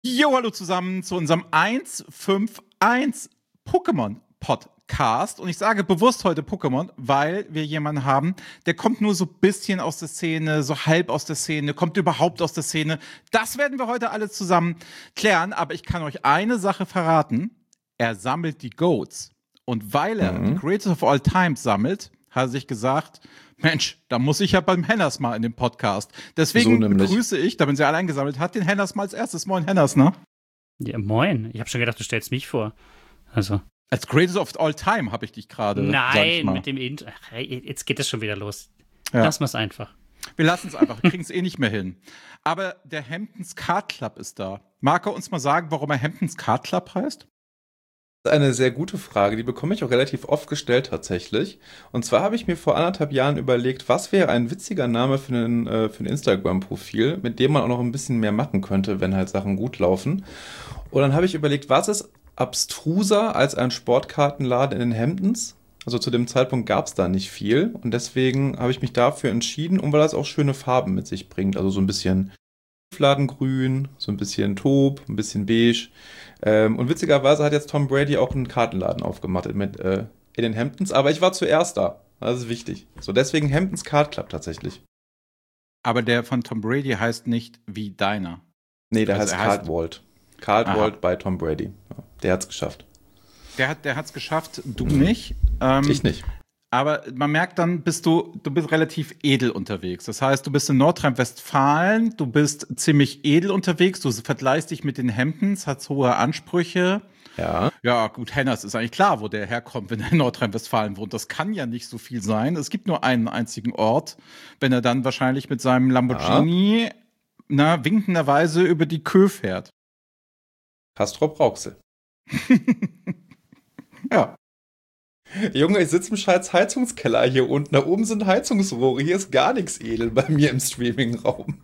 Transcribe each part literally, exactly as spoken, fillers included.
Jo, hallo zusammen zu unserem eins fünf eins Pokémon Podcast. Und ich sage bewusst heute Pokémon, weil wir jemanden haben, der kommt nur so ein bisschen aus der Szene, so halb aus der Szene, kommt überhaupt aus der Szene. Das werden wir heute alle zusammen klären. Aber ich kann euch eine Sache verraten. Er sammelt die Goats. Und weil er Mhm. die Greatest of All Times sammelt, hat er sich gesagt, Mensch, da muss ich ja beim Hennas mal in den Podcast. Deswegen So nämlich. begrüße ich, da man sie alle eingesammelt hat, den Hennas mal als erstes. Moin, Hennas, ne? Ja, moin. Ich habe schon gedacht, du stellst mich vor. Also. Als Greatest of All Time habe ich dich gerade. Nein, mit dem Intro. Ach, hey, jetzt geht das schon wieder los. Ja. Lassen wir es einfach. Wir lassen es einfach, wir kriegen es eh nicht mehr hin. Aber der Hamptons Card Club ist da. Mag er uns mal sagen, warum er Hamptons Card Club heißt? Das ist eine sehr gute Frage, die bekomme ich auch relativ oft gestellt tatsächlich. Und zwar habe ich mir vor anderthalb Jahren überlegt, was wäre ein witziger Name für ein, äh, für ein Instagram-Profil, mit dem man auch noch ein bisschen mehr machen könnte, wenn halt Sachen gut laufen. Und dann habe ich überlegt, was ist abstruser als ein Sportkartenladen in den Hamptons? Also zu dem Zeitpunkt gab es da nicht viel und deswegen habe ich mich dafür entschieden, und weil das auch schöne Farben mit sich bringt, also so ein bisschen Fladengrün, so ein bisschen Taub, ein bisschen beige. Ähm, und witzigerweise hat jetzt Tom Brady auch einen Kartenladen aufgemacht mit, äh, in den Hamptons, aber ich war zuerst da. Das ist wichtig. So, deswegen Hamptons Card Club tatsächlich. Aber der von Tom Brady heißt nicht wie deiner. Nee, der Also heißt er heißt- Cardvault. Cardvault bei Tom Brady. Ja, der hat's geschafft. Der hat der hat's geschafft, du nicht. Ähm, Ich nicht. Aber man merkt dann, bist du, du bist relativ edel unterwegs. Das heißt, du bist in Nordrhein-Westfalen, du bist ziemlich edel unterwegs, du vergleichst dich mit den Hamptons, hast hohe Ansprüche. Ja. Ja, gut, Hennas ist eigentlich klar, wo der herkommt, wenn er in Nordrhein-Westfalen wohnt. Das kann ja nicht so viel sein. Es gibt nur einen einzigen Ort, wenn er dann wahrscheinlich mit seinem Lamborghini na, winkenderweise über die Kö fährt. Castrop Rauxel. Ja. Junge, ich sitze im scheiß Heizungskeller hier unten. Da oben sind Heizungsrohre. Hier ist gar nichts edel bei mir im Streaming-Raum.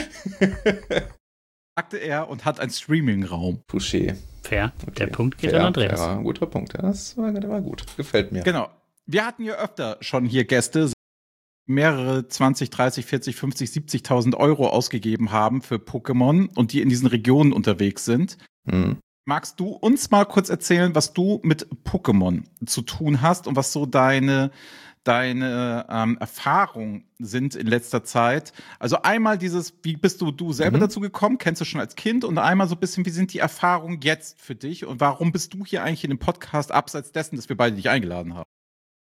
Sagte er und hat einen Streaming-Raum. Touché. Fair. Okay. Der Punkt geht Fair, an Andreas. fair. Guter Punkt. Ja, das war, der war gut. Gefällt mir. Genau. Wir hatten ja öfter schon hier Gäste, mehrere zwanzig, dreißig, vierzig, fünfzig, siebzigtausend Euro ausgegeben haben für Pokémon und die in diesen Regionen unterwegs sind. Hm. Magst du uns mal kurz erzählen, was du mit Pokémon zu tun hast und was so deine, deine ähm, Erfahrungen sind in letzter Zeit? Also einmal dieses, wie bist du, du selber Mhm. dazu gekommen? Kennst du schon als Kind? Und einmal so ein bisschen, wie sind die Erfahrungen jetzt für dich? Und warum bist du hier eigentlich in dem Podcast, abseits dessen, dass wir beide dich eingeladen haben?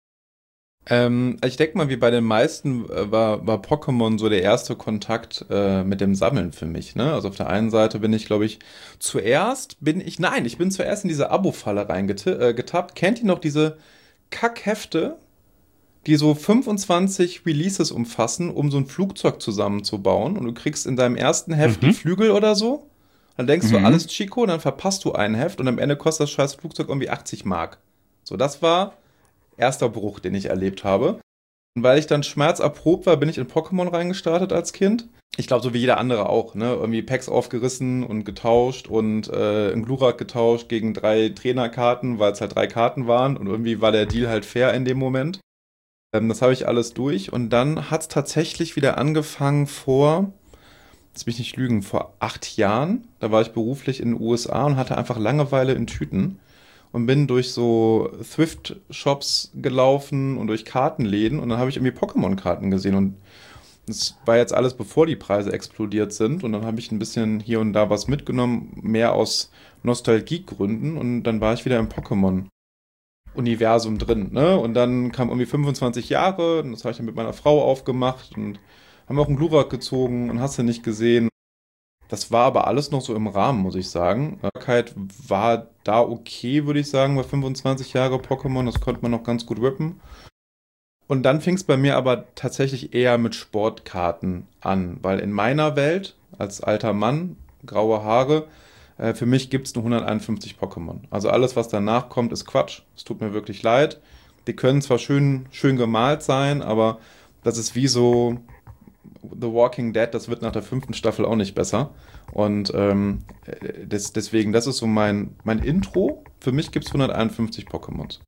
Ähm, ich denke mal, wie bei den meisten äh, war, war Pokémon so der erste Kontakt äh, mit dem Sammeln für mich. Ne? Also auf der einen Seite bin ich, glaube ich, zuerst bin ich, nein, ich bin zuerst in diese Abo-Falle reingetappt. Äh, Kennt ihr noch diese Kackhefte, die so fünfundzwanzig Releases umfassen, um so ein Flugzeug zusammenzubauen? Und du kriegst in deinem ersten Heft Mhm. die Flügel oder so. Dann denkst du, Mhm. alles Chico, und dann verpasst du ein Heft und am Ende kostet das scheiß Flugzeug irgendwie achtzig Mark. So, das war erster Bruch, den ich erlebt habe. Und weil ich dann schmerzerprobt war, bin ich in Pokémon reingestartet als Kind. Ich glaube, so wie jeder andere auch, ne? Irgendwie Packs aufgerissen und getauscht und äh, ein Glurak getauscht gegen drei Trainerkarten, weil es halt drei Karten waren und irgendwie war der Deal halt fair in dem Moment. Ähm, das habe ich alles durch und dann hat es tatsächlich wieder angefangen vor, lass mich nicht lügen, vor acht Jahren. Da war ich beruflich in den U S A und hatte einfach Langeweile in Tüten. Und bin durch so Thrift-Shops gelaufen und durch Kartenläden und dann habe ich irgendwie Pokémon-Karten gesehen und das war jetzt alles, bevor die Preise explodiert sind und dann habe ich ein bisschen hier und da was mitgenommen, mehr aus Nostalgiegründen und dann war ich wieder im Pokémon-Universum drin, ne? Und dann kam irgendwie fünfundzwanzig Jahre und das habe ich dann mit meiner Frau aufgemacht und haben auch einen Glurak gezogen und hast du nicht gesehen. Das war aber alles noch so im Rahmen, muss ich sagen. Dankbarkeit war da okay, würde ich sagen, bei fünfundzwanzig Jahre Pokémon. Das konnte man noch ganz gut rippen. Und dann fing es bei mir aber tatsächlich eher mit Sportkarten an. Weil in meiner Welt, als alter Mann, graue Haare, äh, für mich gibt es nur hunderteinundfünfzig Pokémon. Also alles, was danach kommt, ist Quatsch. Es tut mir wirklich leid. Die können zwar schön, schön gemalt sein, aber das ist wie so The Walking Dead, das wird nach der fünften Staffel auch nicht besser. Und ähm, des, deswegen, das ist so mein, mein Intro. Für mich gibt es hunderteinundfünfzig Pokémons. Ja,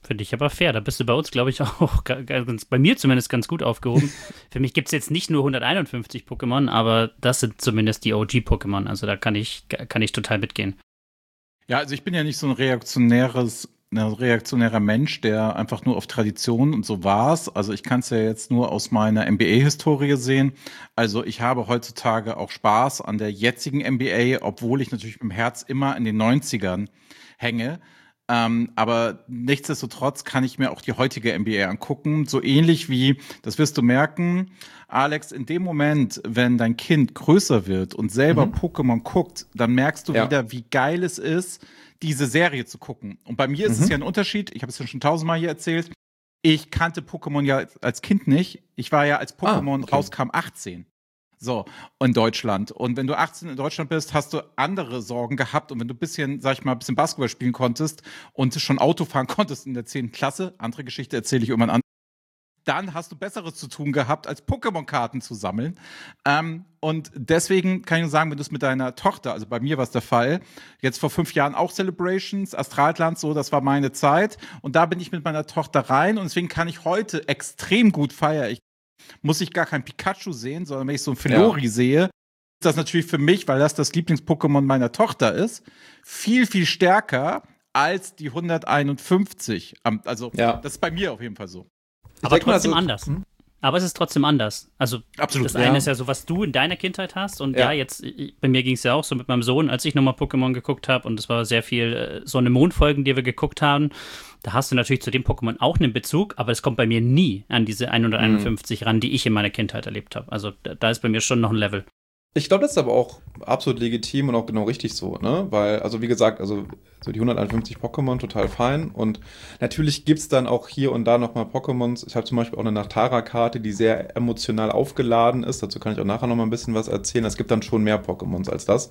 Finde ich aber fair. Da bist du bei uns, glaube ich, auch ganz, bei mir zumindest ganz gut aufgehoben. Für mich gibt es jetzt nicht nur hunderteinundfünfzig Pokémon, aber das sind zumindest die O G-Pokémon. Also da kann ich, kann ich total mitgehen. Ja, also ich bin ja nicht so ein reaktionäres, ein reaktionärer Mensch, der einfach nur auf Tradition und so war's. Also ich kann es ja jetzt nur aus meiner N B A-Historie sehen. Also ich habe heutzutage auch Spaß an der jetzigen N B A, obwohl ich natürlich mit dem Herz immer in den neunzigern hänge. Ähm, aber nichtsdestotrotz kann ich mir auch die heutige N B A angucken. So ähnlich wie, das wirst du merken, Alex, in dem Moment, wenn dein Kind größer wird und selber mhm. Pokémon guckt, dann merkst du ja. wieder, wie geil es ist, diese Serie zu gucken. Und bei mir ist mhm. es ja ein Unterschied, ich habe es ja schon tausendmal hier erzählt, ich kannte Pokémon ja als Kind nicht. Ich war ja, als Pokémon ah, okay. rauskam, achtzehn. So, in Deutschland. Und wenn du achtzehn in Deutschland bist, hast du andere Sorgen gehabt. Und wenn du ein bisschen, sag ich mal, ein bisschen Basketball spielen konntest und schon Auto fahren konntest in der zehnten Klasse, andere Geschichte erzähle ich irgendwann an, dann hast du Besseres zu tun gehabt, als Pokémon-Karten zu sammeln. Ähm, und deswegen kann ich nur sagen, wenn du es mit deiner Tochter, also bei mir war es der Fall, jetzt vor fünf Jahren auch Celebrations, Astralland, so, das war meine Zeit. Und da bin ich mit meiner Tochter rein. Und deswegen kann ich heute extrem gut feiern. Ich muss ich gar kein Pikachu sehen, sondern wenn ich so ein Filori ja. sehe, ist das natürlich für mich, weil das das Lieblings-Pokémon meiner Tochter ist, viel, viel stärker als die hunderteinundfünfzig. Also ja. das ist bei mir auf jeden Fall so. Aber trotzdem so, anders. Hm? Aber es ist trotzdem anders. Also Absolut, das eine ja. ist ja so, was du in deiner Kindheit hast. Und ja, ja jetzt, bei mir ging es ja auch so mit meinem Sohn, als ich nochmal Pokémon geguckt habe. Und es war sehr viel äh, Sonne-Mond-Folgen, die wir geguckt haben. Da hast du natürlich zu dem Pokémon auch einen Bezug, aber es kommt bei mir nie an diese hunderteinundfünfzig mhm. ran, die ich in meiner Kindheit erlebt habe. Also da, da ist bei mir schon noch ein Level. Ich glaube, das ist aber auch absolut legitim und auch genau richtig so, ne? Weil, also wie gesagt, also so die hunderteinundfünfzig Pokémon total fein. Und natürlich gibt's dann auch hier und da nochmal Pokémons. Ich habe zum Beispiel auch eine Nachtara-Karte, die sehr emotional aufgeladen ist. Dazu kann ich auch nachher nochmal ein bisschen was erzählen. Es gibt dann schon mehr Pokémons als das.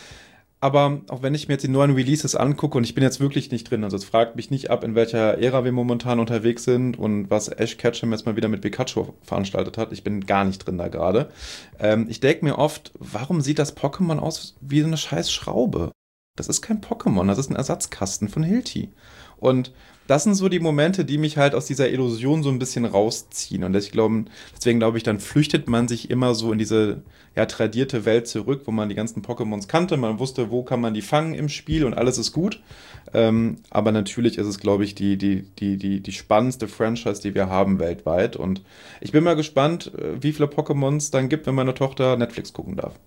Aber auch wenn ich mir jetzt die neuen Releases angucke, und ich bin jetzt wirklich nicht drin, also es fragt mich nicht ab, in welcher Ära wir momentan unterwegs sind und was Ash Ketchum jetzt mal wieder mit Pikachu veranstaltet hat. Ich bin gar nicht drin da gerade. Ähm, ich denke mir oft, warum sieht das Pokémon aus wie so eine scheiß Schraube? Das ist kein Pokémon, das ist ein Ersatzkasten von Hilti. Und das sind so die Momente, die mich halt aus dieser Illusion so ein bisschen rausziehen. Und ich glaube, deswegen glaube ich, dann flüchtet man sich immer so in diese ja, tradierte Welt zurück, wo man die ganzen Pokémons kannte. Man wusste, wo kann man die fangen im Spiel und alles ist gut. Ähm, aber natürlich ist es, glaube ich, die, die, die, die, die spannendste Franchise, die wir haben weltweit. Und ich bin mal gespannt, wie viele Pokémons dann gibt, wenn meine Tochter Netflix gucken darf.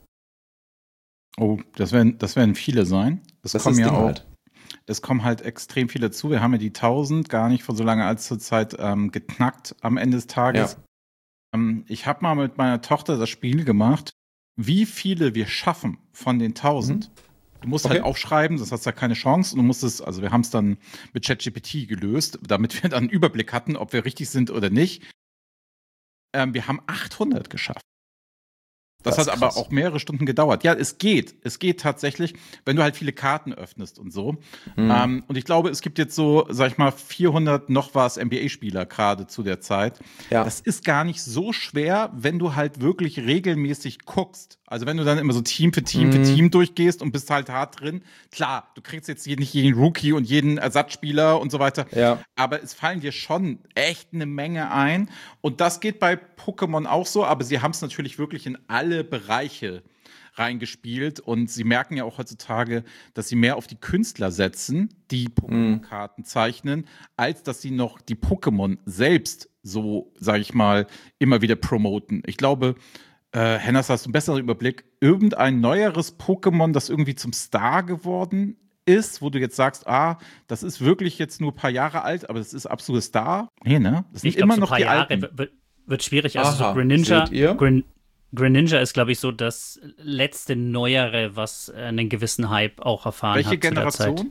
Oh, das werden, das werden viele sein. Das, das kommen ja auch. Halt. Es kommen halt extrem viele zu. Wir haben ja die tausend gar nicht vor so langer als zur Zeit ähm, geknackt am Ende des Tages. Ja. Ähm, ich habe mal mit meiner Tochter das Spiel gemacht, wie viele wir schaffen von den tausend. Mhm. Du musst okay. halt aufschreiben, das hast ja keine Chance. Und du musst es, also wir haben es dann mit ChatGPT gelöst, damit wir dann einen Überblick hatten, ob wir richtig sind oder nicht. Ähm, wir haben achthundert geschafft. Das, das hat aber auch mehrere Stunden gedauert. Ja, es geht. Es geht tatsächlich, wenn du halt viele Karten öffnest und so. Mhm. Ähm, und ich glaube, es gibt jetzt so, sag ich mal, vierhundert noch was N B A-Spieler gerade zu der Zeit. Ja. Das ist gar nicht so schwer, wenn du halt wirklich regelmäßig guckst. Also wenn du dann immer so Team für Team mhm. für Team durchgehst und bist halt hart drin. Klar, du kriegst jetzt nicht jeden Rookie und jeden Ersatzspieler und so weiter. Ja. Aber es fallen dir schon echt eine Menge ein. Und das geht bei Pokémon auch so. Aber sie haben es natürlich wirklich in alle Bereiche reingespielt. Und sie merken ja auch heutzutage, dass sie mehr auf die Künstler setzen, die Pokémon-Karten zeichnen, als dass sie noch die Pokémon selbst so, sag ich mal, immer wieder promoten. Ich glaube, Äh, Hennas, hast du einen besseren Überblick? Irgendein neueres Pokémon, das irgendwie zum Star geworden ist, wo du jetzt sagst, ah, das ist wirklich jetzt nur ein paar Jahre alt, aber das ist absoluter Star? Nee, ne? Das sind ich glaub, immer so noch paar die Jahre alten. Wird, wird schwierig. Also Aha, so Greninja, Gren, Greninja ist, glaube ich, so das letzte Neuere, was einen gewissen Hype auch erfahren Welche hat. Welche Generation? Zu der Zeit.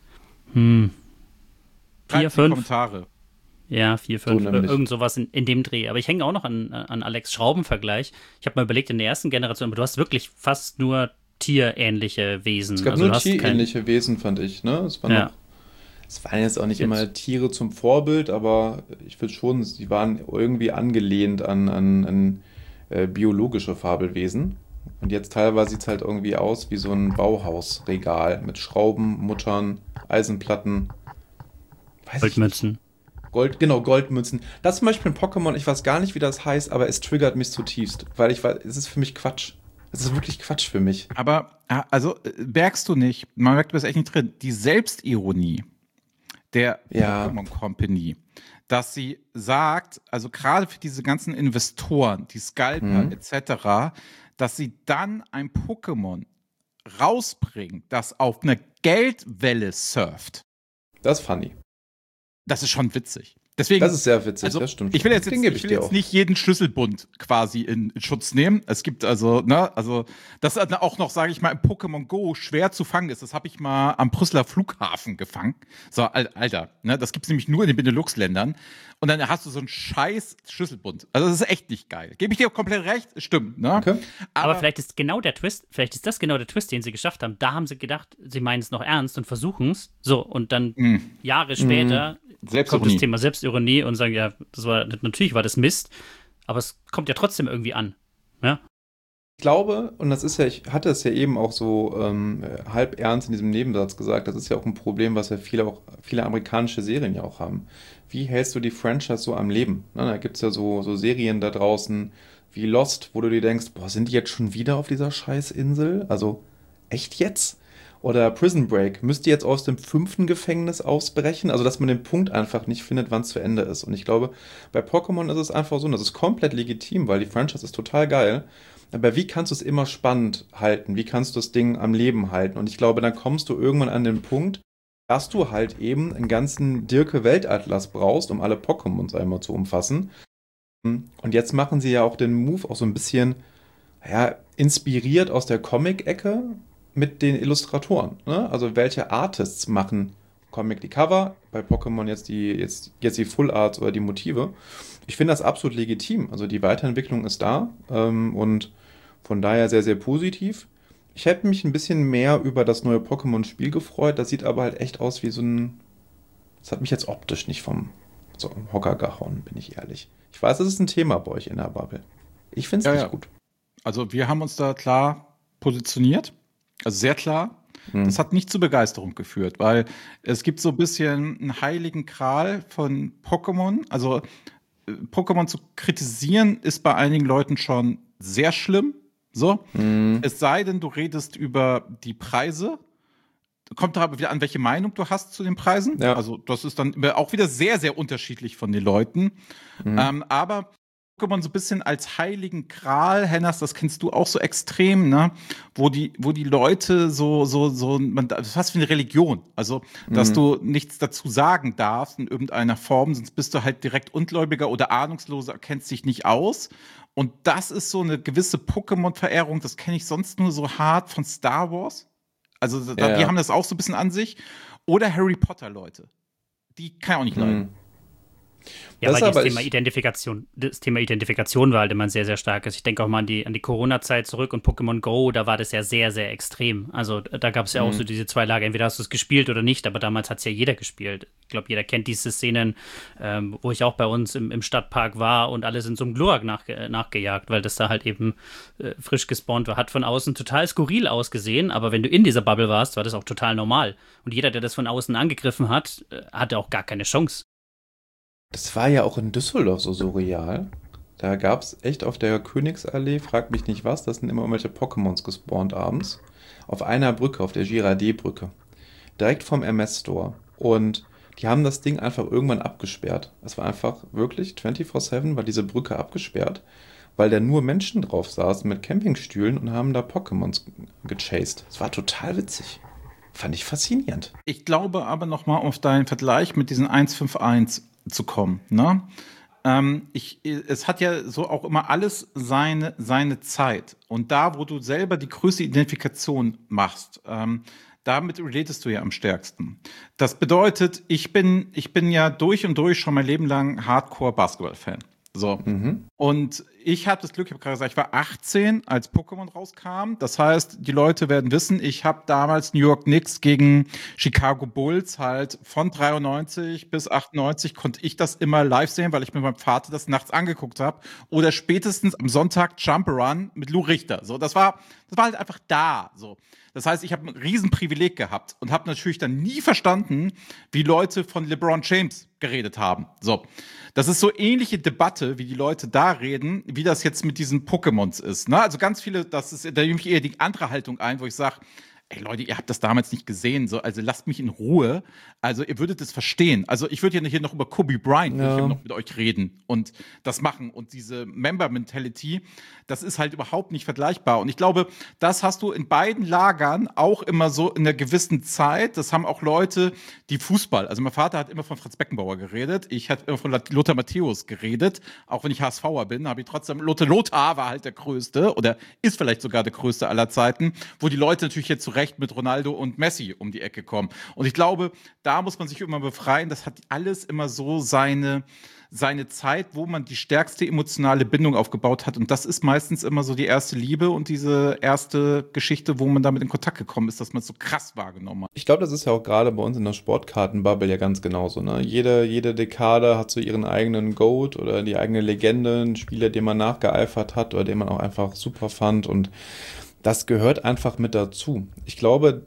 Hm. Vier, fünf. Kommentare. Ja, vier, fünf, so irgend sowas in, in dem Dreh. Aber ich hänge auch noch an, an Alex Schrauben-Vergleich. Ich habe mal überlegt, in der ersten Generation, aber du hast wirklich fast nur tierähnliche Wesen. Es gab also nur tierähnliche kein... Wesen, fand ich. Ne? Es, waren ja. noch, es waren jetzt auch nicht jetzt. immer Tiere zum Vorbild, aber ich finde schon, sie waren irgendwie angelehnt an, an, an äh, biologische Fabelwesen. Und jetzt teilweise sieht es halt irgendwie aus wie so ein Bauhausregal mit Schrauben, Muttern, Eisenplatten. Goldmünzen. Gold, genau, Goldmünzen. Das zum Beispiel in Pokémon, ich weiß gar nicht, wie das heißt, aber es triggert mich zutiefst, weil ich weiß, es ist für mich Quatsch. Es ist wirklich Quatsch für mich. Aber, also, merkst du nicht, man merkt, du bist echt nicht drin, die Selbstironie der ja. Pokémon Company, dass sie sagt, also gerade für diese ganzen Investoren, die Scalper mhm. et cetera, dass sie dann ein Pokémon rausbringen, das auf einer Geldwelle surft. Das ist funny. Das ist schon witzig. Deswegen, das ist sehr witzig, also, das stimmt. Ich will jetzt, jetzt, ich ich will jetzt nicht jeden Schlüsselbund quasi in Schutz nehmen. Es gibt also, ne, also, das auch noch, sage ich mal, im Pokémon Go schwer zu fangen ist. Das habe ich mal am Brüsseler Flughafen gefangen. So, Alter, ne, das gibt's nämlich nur in den Benelux-Ländern. Und dann hast du so einen scheiß Schlüsselbund. Also, das ist echt nicht geil. Gebe ich dir komplett recht? Stimmt, ne? Okay. Aber, Aber vielleicht ist genau der Twist, vielleicht ist das genau der Twist, den sie geschafft haben. Da haben sie gedacht, sie meinen es noch ernst und versuchen es. So, und dann mm. Jahre später mm. kommt das Thema Selbstironie und sagen, ja, das war, natürlich war das Mist, aber es kommt ja trotzdem irgendwie an. Ja? Ich glaube, und das ist ja, ich hatte es ja eben auch so ähm, halb ernst in diesem Nebensatz gesagt, das ist ja auch ein Problem, was ja viele auch viele amerikanische Serien ja auch haben. Wie hältst du die Franchise so am Leben? Na, da gibt es ja so, so Serien da draußen wie Lost, wo du dir denkst, boah, sind die jetzt schon wieder auf dieser Scheißinsel? Also, echt jetzt? Oder Prison Break, müsst ihr jetzt aus dem fünften Gefängnis ausbrechen? Also, dass man den Punkt einfach nicht findet, wann es zu Ende ist. Und ich glaube, bei Pokémon ist es einfach so, und das ist komplett legitim, weil die Franchise ist total geil. Aber wie kannst du es immer spannend halten? Wie kannst du das Ding am Leben halten? Und ich glaube, dann kommst du irgendwann an den Punkt, dass du halt eben einen ganzen Dirke-Weltatlas brauchst, um alle Pokémons einmal zu umfassen. Und jetzt machen sie ja auch den Move auch so ein bisschen, ja, inspiriert aus der Comic-Ecke mit den Illustratoren. Ne? Also welche Artists machen Comic die Cover, bei Pokémon jetzt die, jetzt, jetzt die Full Arts oder die Motive. Ich finde das absolut legitim. Also die Weiterentwicklung ist da ähm, und von daher sehr, sehr positiv. Ich hätte mich ein bisschen mehr über das neue Pokémon-Spiel gefreut. Das sieht aber halt echt aus wie so ein... Das hat mich jetzt optisch nicht vom so Hocker gehauen, bin ich ehrlich. Ich weiß, das ist ein Thema bei euch in der Bubble. Ich finde es ja, nicht ja. gut. Also wir haben uns da klar positioniert. Also sehr klar. Hm. Das hat nicht zu Begeisterung geführt, weil es gibt so ein bisschen einen heiligen Gral von Pokémon. Also Pokémon zu kritisieren ist bei einigen Leuten schon sehr schlimm. So. Hm. Es sei denn, du redest über die Preise. Kommt aber wieder an, welche Meinung du hast zu den Preisen. Ja. Also das ist dann auch wieder sehr, sehr unterschiedlich von den Leuten. Mhm. Ähm, aber Pokémon so ein bisschen als heiligen Gral, Hennas, das kennst du auch so extrem, ne? Wo die, wo die Leute so, so, so, man, das ist fast wie eine Religion. Also, dass mhm. du nichts dazu sagen darfst in irgendeiner Form, sonst bist du halt direkt Ungläubiger oder Ahnungsloser, kennst dich nicht aus. Und das ist so eine gewisse Pokémon-Verehrung, das kenne ich sonst nur so hart von Star Wars. Also, da, ja, die ja. haben das auch so ein bisschen an sich. Oder Harry Potter, Leute. Die kann ich auch nicht leiden. Mhm. Ja, das weil das Thema, Identifikation, das Thema Identifikation war halt immer sehr, sehr stark. Also ich denke auch mal an die, an die Corona-Zeit zurück und Pokémon Go, da war das ja sehr, sehr extrem. Also da gab es ja mhm. auch so diese zwei Lager, entweder hast du es gespielt oder nicht, aber damals hat es ja jeder gespielt. Ich glaube, jeder kennt diese Szenen, ähm, wo ich auch bei uns im, im Stadtpark war und alle sind so einem Glurak nachge- nachgejagt, weil das da halt eben äh, frisch gespawnt war. Hat von außen total skurril ausgesehen, aber wenn du in dieser Bubble warst, war das auch total normal. Und jeder, der das von außen angegriffen hat, äh, hatte auch gar keine Chance. Das war ja auch in Düsseldorf so surreal. Da gab es echt auf der Königsallee, fragt mich nicht was, da sind immer irgendwelche Pokémons gespawnt abends. Auf einer Brücke, auf der Girardet-Brücke. Direkt vom M S-Store. Und die haben das Ding einfach irgendwann abgesperrt. Es war einfach wirklich vierundzwanzig sieben war diese Brücke abgesperrt, weil da nur Menschen drauf saßen mit Campingstühlen und haben da Pokémons gechased. Es war total witzig. Fand ich faszinierend. Ich glaube aber nochmal auf deinen Vergleich mit diesen eins fünf eins zu kommen, ne? Ähm, ich, es hat ja so auch immer alles seine, seine Zeit. Und da, wo du selber die größte Identifikation machst, ähm, damit relatest du ja am stärksten. Das bedeutet, ich bin, ich bin ja durch und durch schon mein Leben lang Hardcore-Basketball-Fan. So. Mhm. Und ich habe das Glück, ich habe gerade gesagt, ich war achtzehn, als Pokémon rauskam. Das heißt, die Leute werden wissen, ich habe damals New York Knicks gegen Chicago Bulls halt von dreiundneunzig bis achtundneunzig konnte ich das immer live sehen, weil ich mit meinem Vater das nachts angeguckt habe. Oder spätestens am Sonntag Jump Run mit Lou Richter. So, das war, das war halt einfach da. So. Das heißt, ich habe ein Riesenprivileg gehabt und habe natürlich dann nie verstanden, wie Leute von LeBron James geredet haben. So, das ist so ähnliche Debatte, wie die Leute da reden, wie das jetzt mit diesen Pokémons ist. Ne? Also ganz viele, das ist, da nehme ich eher die andere Haltung ein, wo ich sage, ey Leute, ihr habt das damals nicht gesehen, so, also lasst mich in Ruhe. Also ihr würdet es verstehen. Also ich würde ja hier noch über Kobe Bryant ja. hier noch mit euch reden und das machen. Und diese Member-Mentality, das ist halt überhaupt nicht vergleichbar. Und ich glaube, das hast du in beiden Lagern auch immer so in einer gewissen Zeit. Das haben auch Leute, die Fußball, also mein Vater hat immer von Franz Beckenbauer geredet, ich hatte immer von Lothar Matthäus geredet, auch wenn ich HSVer bin, habe ich trotzdem, Lothar Lothar war halt der Größte oder ist vielleicht sogar der Größte aller Zeiten, wo die Leute natürlich jetzt zu Recht mit Ronaldo und Messi um die Ecke kommen. Und ich glaube, da muss man sich immer befreien. Das hat alles immer so seine, seine Zeit, wo man die stärkste emotionale Bindung aufgebaut hat. Und das ist meistens immer so die erste Liebe und diese erste Geschichte, wo man damit in Kontakt gekommen ist, dass man es so krass wahrgenommen hat. Ich glaube, das ist ja auch gerade bei uns in der Sportkartenbubble ja ganz genauso. Ne? Jede, jede Dekade hat so ihren eigenen GOAT oder die eigene Legende, einen Spieler, den man nachgeeifert hat oder den man auch einfach super fand. Und das gehört einfach mit dazu. Ich glaube,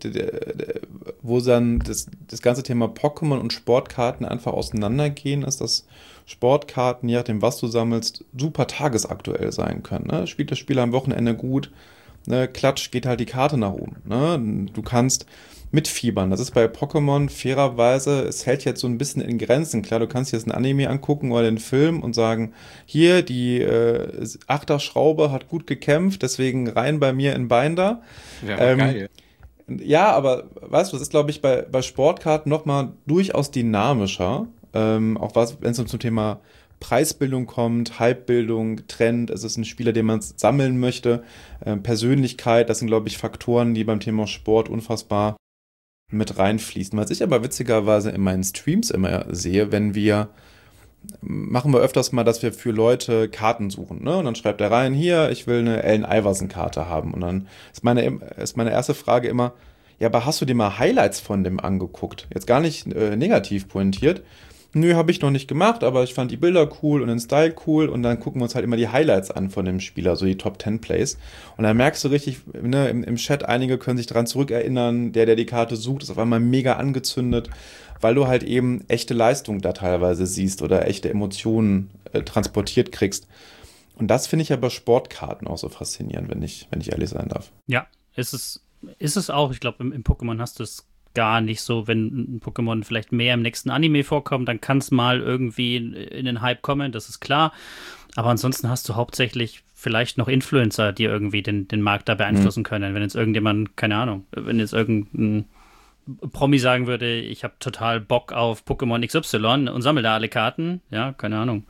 wo dann das, das ganze Thema Pokémon und Sportkarten einfach auseinandergehen, ist, dass Sportkarten, je nachdem, was du sammelst, super tagesaktuell sein können. Ne? Spielt das Spiel am Wochenende gut, ne? Klatsch, geht halt die Karte nach oben. Ne? Du kannst mitfiebern. Das ist bei Pokémon fairerweise, es hält jetzt so ein bisschen in Grenzen. Klar, du kannst jetzt ein Anime angucken oder den Film und sagen, hier, die äh, Achterschraube hat gut gekämpft, deswegen rein bei mir in Binder. Ja, ähm, geil. Ja, aber weißt du, das ist, glaube ich, bei, bei Sportkarten nochmal durchaus dynamischer. Ähm, auch was, wenn es zum Thema Preisbildung kommt, Hypebildung, Trend, es ist ein Spieler, den man sammeln möchte, äh, Persönlichkeit, das sind, glaube ich, Faktoren, die beim Thema Sport unfassbar mit reinfließen. Was ich aber witzigerweise in meinen Streams immer sehe, wenn wir, machen wir öfters mal, dass wir für Leute Karten suchen, ne? Und dann schreibt er rein, hier, ich will eine Allen Iverson-Karte haben. Und dann ist meine, ist meine erste Frage immer, ja, aber hast du dir mal Highlights von dem angeguckt? Jetzt gar nicht äh, negativ pointiert. Nö, habe ich noch nicht gemacht, aber ich fand die Bilder cool und den Style cool und dann gucken wir uns halt immer die Highlights an von dem Spieler, so die Top zehn Plays. Und dann merkst du richtig, ne, im, im Chat, einige können sich daran zurückerinnern, der, der die Karte sucht, ist auf einmal mega angezündet, weil du halt eben echte Leistung da teilweise siehst oder echte Emotionen äh, transportiert kriegst. Und das finde ich ja bei Sportkarten auch so faszinierend, wenn ich, wenn ich ehrlich sein darf. Ja, ist es, ist es auch. Ich glaube, im, im Pokémon hast du es gar nicht so, wenn ein Pokémon vielleicht mehr im nächsten Anime vorkommt, dann kann es mal irgendwie in, in den Hype kommen, das ist klar. Aber ansonsten hast du hauptsächlich vielleicht noch Influencer, die irgendwie den, den Markt da beeinflussen mhm. können. Wenn jetzt irgendjemand, keine Ahnung, wenn jetzt irgendein Promi sagen würde, ich habe total Bock auf Pokémon X Y und sammle da alle Karten, ja, keine Ahnung.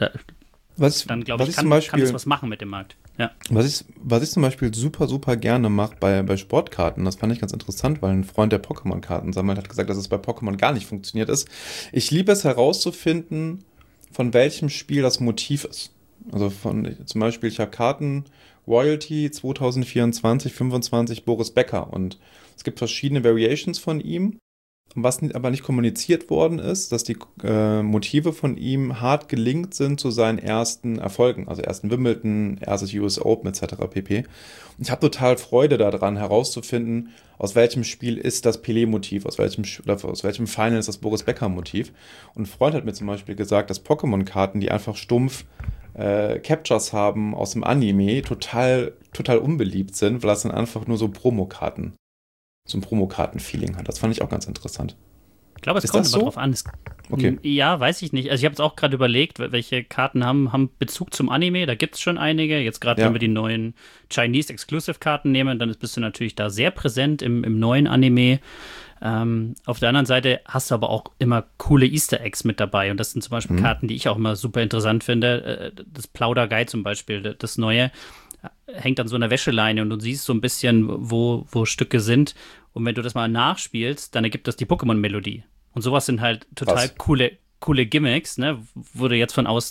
Was, dann glaube ich, ich kann, Beispiel, kann das was machen mit dem Markt. Ja. Was ich, was ich zum Beispiel super, super gerne mache bei, bei Sportkarten, das fand ich ganz interessant, weil ein Freund, der Pokémon-Karten sammelt, hat gesagt, dass es bei Pokémon gar nicht funktioniert ist. Ich liebe es herauszufinden, von welchem Spiel das Motiv ist. Also von, zum Beispiel, ich habe Karten Royalty zwanzig vierundzwanzig, fünfundzwanzig Boris Becker und es gibt verschiedene Variations von ihm. Was aber nicht kommuniziert worden ist, dass die äh, Motive von ihm hart gelinkt sind zu seinen ersten Erfolgen, also ersten Wimbledon, erstes U S Open et cetera pp. Und ich habe total Freude daran, herauszufinden, aus welchem Spiel ist das Pelé-Motiv, aus welchem, oder aus welchem Final ist das Boris Becker-Motiv. Und ein Freund hat mir zum Beispiel gesagt, dass Pokémon-Karten, die einfach stumpf äh, Captures haben aus dem Anime, total, total unbeliebt sind, weil das dann einfach nur so Promokarten so ein Promokarten-Feeling hat. Das fand ich auch ganz interessant. Ich glaube, es ist kommt das immer so? drauf an. Es, okay. Ja, weiß ich nicht. Also ich habe jetzt auch gerade überlegt, welche Karten haben, haben Bezug zum Anime. Da gibt es schon einige. Jetzt gerade, ja. wenn wir die neuen Chinese-Exclusive-Karten nehmen, dann bist du natürlich da sehr präsent im, im neuen Anime. Ähm, auf der anderen Seite hast du aber auch immer coole Easter Eggs mit dabei. Und das sind zum Beispiel mhm. Karten, die ich auch immer super interessant finde. Das Plauder-Guide zum Beispiel, das neue, hängt an so einer Wäscheleine und du siehst so ein bisschen, wo, wo Stücke sind. Und wenn du das mal nachspielst, dann ergibt das die Pokémon-Melodie. Und sowas sind halt total coole, coole Gimmicks, ne? Wo du jetzt von außen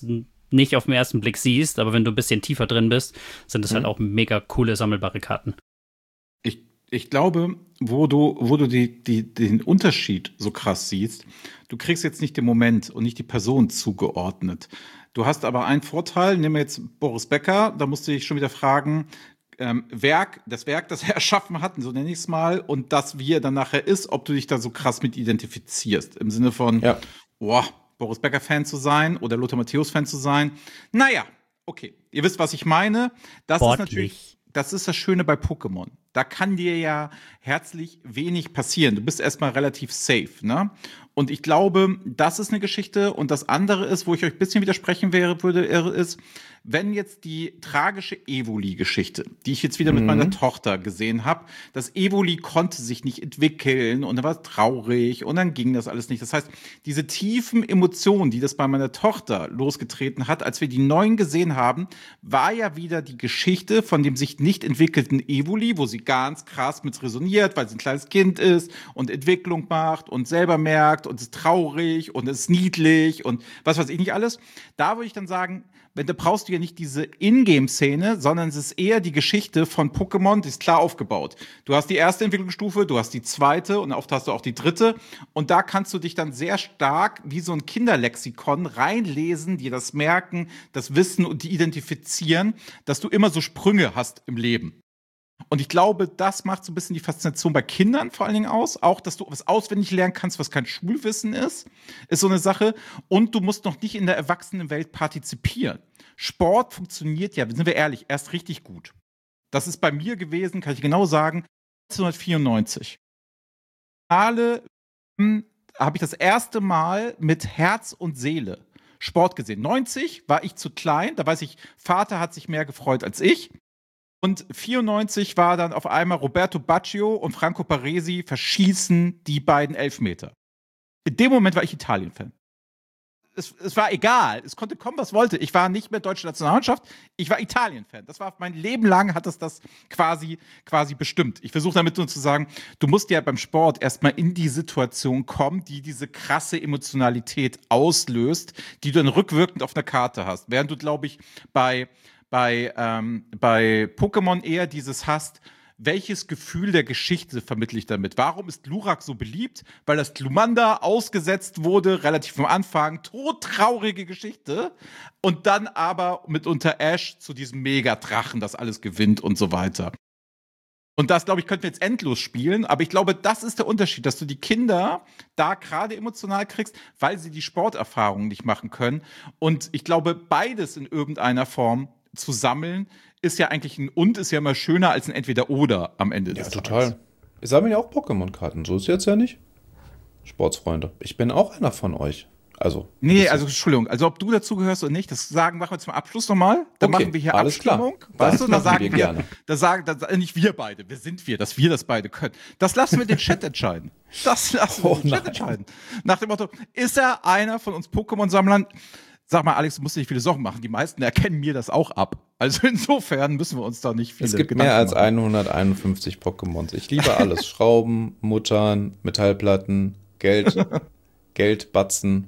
nicht auf den ersten Blick siehst, aber wenn du ein bisschen tiefer drin bist, sind es mhm. halt auch mega coole sammelbare Karten. Ich, ich glaube, wo du, wo du die, die, den Unterschied so krass siehst, du kriegst jetzt nicht den Moment und nicht die Person zugeordnet. Du hast aber einen Vorteil, nehmen wir jetzt Boris Becker, da musst du dich schon wieder fragen, ähm, Werk, das Werk, das er erschaffen hat, so nenne ich es mal, und das, wie er dann nachher ist, ob du dich da so krass mit identifizierst. Im Sinne von, ja. boah, Boris Becker-Fan zu sein oder Lothar Matthäus-Fan zu sein. Naja, okay, ihr wisst, was ich meine. Das Sportlich. ist natürlich, das ist das Schöne bei Pokémon. Da kann dir ja herzlich wenig passieren. Du bist erstmal relativ safe, ne? Und ich glaube, das ist eine Geschichte. Und das andere ist, wo ich euch ein bisschen widersprechen wäre, würde, ist, wenn jetzt die tragische Evoli-Geschichte, die ich jetzt wieder mit mhm. meiner Tochter gesehen habe, das Evoli konnte sich nicht entwickeln und dann war es traurig und dann ging das alles nicht. Das heißt, diese tiefen Emotionen, die das bei meiner Tochter losgetreten hat, als wir die neuen gesehen haben, war ja wieder die Geschichte von dem sich nicht entwickelten Evoli, wo sie ganz krass mit resoniert, weil sie ein kleines Kind ist und Entwicklung macht und selber merkt und ist traurig und ist niedlich und was weiß ich nicht alles. Da würde ich dann sagen, wenn du brauchst du ja nicht diese Ingame-Szene, sondern es ist eher die Geschichte von Pokémon, die ist klar aufgebaut. Du hast die erste Entwicklungsstufe, du hast die zweite und oft hast du auch die dritte. Und da kannst du dich dann sehr stark wie so ein Kinderlexikon reinlesen, dir das merken, das Wissen und die identifizieren, dass du immer so Sprünge hast im Leben. Und ich glaube, das macht so ein bisschen die Faszination bei Kindern vor allen Dingen aus. Auch, dass du was auswendig lernen kannst, was kein Schulwissen ist, ist so eine Sache. Und du musst noch nicht in der Erwachsenenwelt partizipieren. Sport funktioniert ja, sind wir ehrlich, erst richtig gut. Das ist bei mir gewesen, kann ich genau sagen, neunzehnhundertvierundneunzig. Alle habe ich das erste Mal mit Herz und Seele Sport gesehen. neunzig war ich zu klein, da weiß ich, Vater hat sich mehr gefreut als ich. Und vierundneunzig war dann auf einmal Roberto Baggio und Franco Baresi verschießen die beiden Elfmeter. In dem Moment war ich Italien-Fan. Es, es war egal, es konnte kommen, was wollte. Ich war nicht mehr deutsche Nationalmannschaft, ich war Italien-Fan. Das war mein Leben lang, hat das das quasi, quasi bestimmt. Ich versuche damit nur zu sagen, du musst ja beim Sport erstmal in die Situation kommen, die diese krasse Emotionalität auslöst, die du dann rückwirkend auf einer Karte hast. Während du, glaube ich, bei bei, ähm, bei Pokémon eher dieses hast, welches Gefühl der Geschichte vermittle ich damit? Warum ist Glurak so beliebt? Weil das Glumanda ausgesetzt wurde, relativ am Anfang, todtraurige Geschichte. Und dann aber mitunter Ash zu diesem Megadrachen, das alles gewinnt und so weiter. Und das, glaube ich, könnten wir jetzt endlos spielen. Aber ich glaube, das ist der Unterschied, dass du die Kinder da gerade emotional kriegst, weil sie die Sporterfahrung nicht machen können. Und ich glaube, beides in irgendeiner Form zu sammeln, ist ja eigentlich ein Und ist ja immer schöner als ein Entweder-Oder am Ende des Tages. Ja, total. Wir sammeln ja auch Pokémon-Karten, so ist es jetzt ja nicht. Sportsfreunde. Ich bin auch einer von euch. Also. Nee, also Entschuldigung, also ob du dazu gehörst oder nicht, das sagen, machen wir zum Abschluss nochmal. Da okay, machen wir hier alles Abstimmung. Klar. Weißt du, da sagen wir wir, gerne. Da sagen, da, nicht wir beide, wer sind wir, dass wir das beide können. Das lassen wir den Chat entscheiden. Das lassen wir oh, den Chat entscheiden. Nach dem Motto, ist er einer von uns Pokémon-Sammlern? Sag mal, Alex, du musst nicht viele Sorgen machen. Die meisten erkennen mir das auch ab. Also insofern müssen wir uns da nicht viele Es gibt Gedanken mehr als machen. hunderteinundfünfzig Pokémons. Ich liebe alles. Schrauben, Muttern, Metallplatten, Geld, Geldbatzen.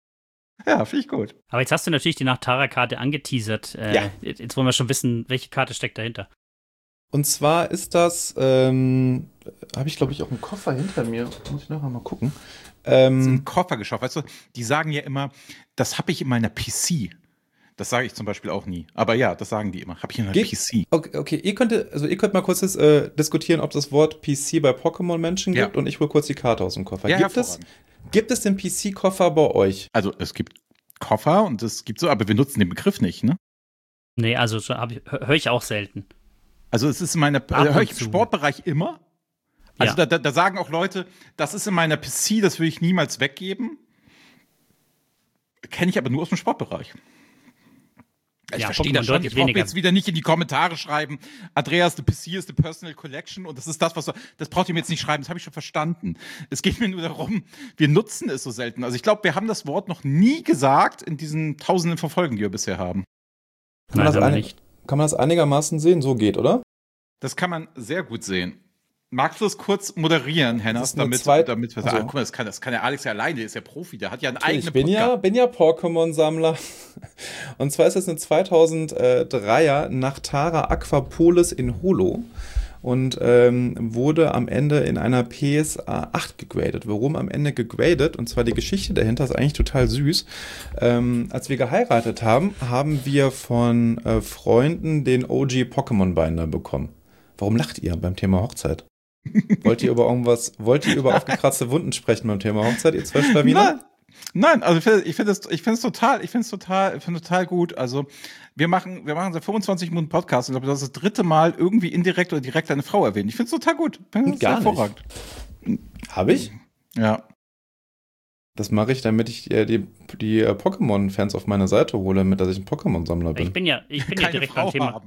Ja, finde ich gut. Aber jetzt hast du natürlich die Nachtara-Karte angeteasert. Äh, ja. Jetzt wollen wir schon wissen, welche Karte steckt dahinter. Und zwar ist das, ähm, habe ich glaube ich auch einen Koffer hinter mir. Muss ich nachher mal gucken. Ähm, das ist ein Koffer geschafft. Weißt du, die sagen ja immer, das habe ich in meiner P C. Das sage ich zum Beispiel auch nie. Aber ja, das sagen die immer. Habe ich in meiner Ge- P C. Okay, okay, ihr könnt, also ihr könnt mal kurz das, äh, diskutieren, ob das Wort P C bei Pokémon-Menschen gibt. Ja. Und ich hole kurz die Karte aus dem Koffer. Ja, gibt, es, gibt es den P C-Koffer bei euch? Also es gibt Koffer und es gibt so, aber wir nutzen den Begriff nicht, ne? Nee, also höre ich auch selten. Also es ist in meiner, höre ich im Sportbereich immer. Also ja. da, da sagen auch Leute, das ist in meiner P C, das würde ich niemals weggeben. Kenne ich aber nur aus dem Sportbereich. Ich ja, verstehe das schon. Jetzt braucht mir jetzt wieder nicht in die Kommentare schreiben, Andreas, the P C ist the Personal Collection und das ist das, was du, das braucht ihr mir jetzt nicht schreiben, das habe ich schon verstanden. Es geht mir nur darum, wir nutzen es so selten. Also ich glaube, wir haben das Wort noch nie gesagt in diesen tausenden von Folgen, die wir bisher haben. Kann, Nein, man, das einig- kann man das einigermaßen sehen? So geht, oder? Das kann man sehr gut sehen. Magst du es kurz moderieren, Hennas, damit, zweit- damit wir also- sagen, guck mal, das kann, das kann der Alex ja alleine, der ist ja Profi, der hat ja einen eigenen Ich bin ja, bin ja Pokémon-Sammler. Und zwar ist es eine zweitausenddreier Nachtara Aquapolis in Holo und ähm, wurde am Ende in einer P S A acht gegradet. Warum am Ende gegradet? Und zwar die Geschichte dahinter ist eigentlich total süß. Ähm, als wir geheiratet haben, haben wir von äh, Freunden den O G Pokémon Binder bekommen. Warum lacht ihr beim Thema Hochzeit? Wollt ihr über irgendwas, wollt ihr über aufgekratzte Wunden sprechen beim Thema Hochzeit, ihr zwei Schlawiner? Nein, nein, also ich finde ich finde es ich finde es total, ich finde es total, ich finde total gut. Also wir machen, wir machen seit fünfundzwanzig Minuten Podcast und ich glaube, das ist das dritte Mal irgendwie indirekt oder direkt eine Frau erwähnt. Ich finde es total gut. Das ist Gar hervorragend. Habe ich? Ja. Das mache ich, damit ich äh, die, die äh, Pokémon-Fans auf meine Seite hole, damit dass ich ein Pokémon-Sammler bin. Ich bin ja, ich bin ja Keine direkt Frau beim Thema. haben.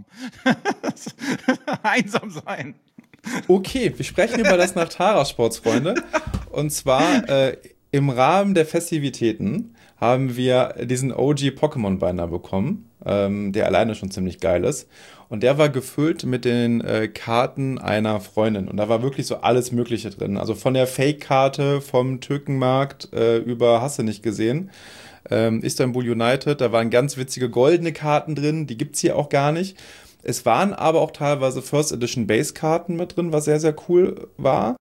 Einsam sein. Okay, wir sprechen über das Nachtara-Sports, Freunde. Und zwar äh, im Rahmen der Festivitäten haben wir diesen O G Pokémon Binder bekommen, ähm, der alleine schon ziemlich geil ist. Und der war gefüllt mit den äh, Karten einer Freundin. Und da war wirklich so alles Mögliche drin. Also von der Fake-Karte vom Türkenmarkt äh, über, hast du nicht gesehen, ähm, Istanbul United, da waren ganz witzige goldene Karten drin, die gibt's hier auch gar nicht. Es waren aber auch teilweise First Edition Base-Karten mit drin, was sehr, sehr cool war.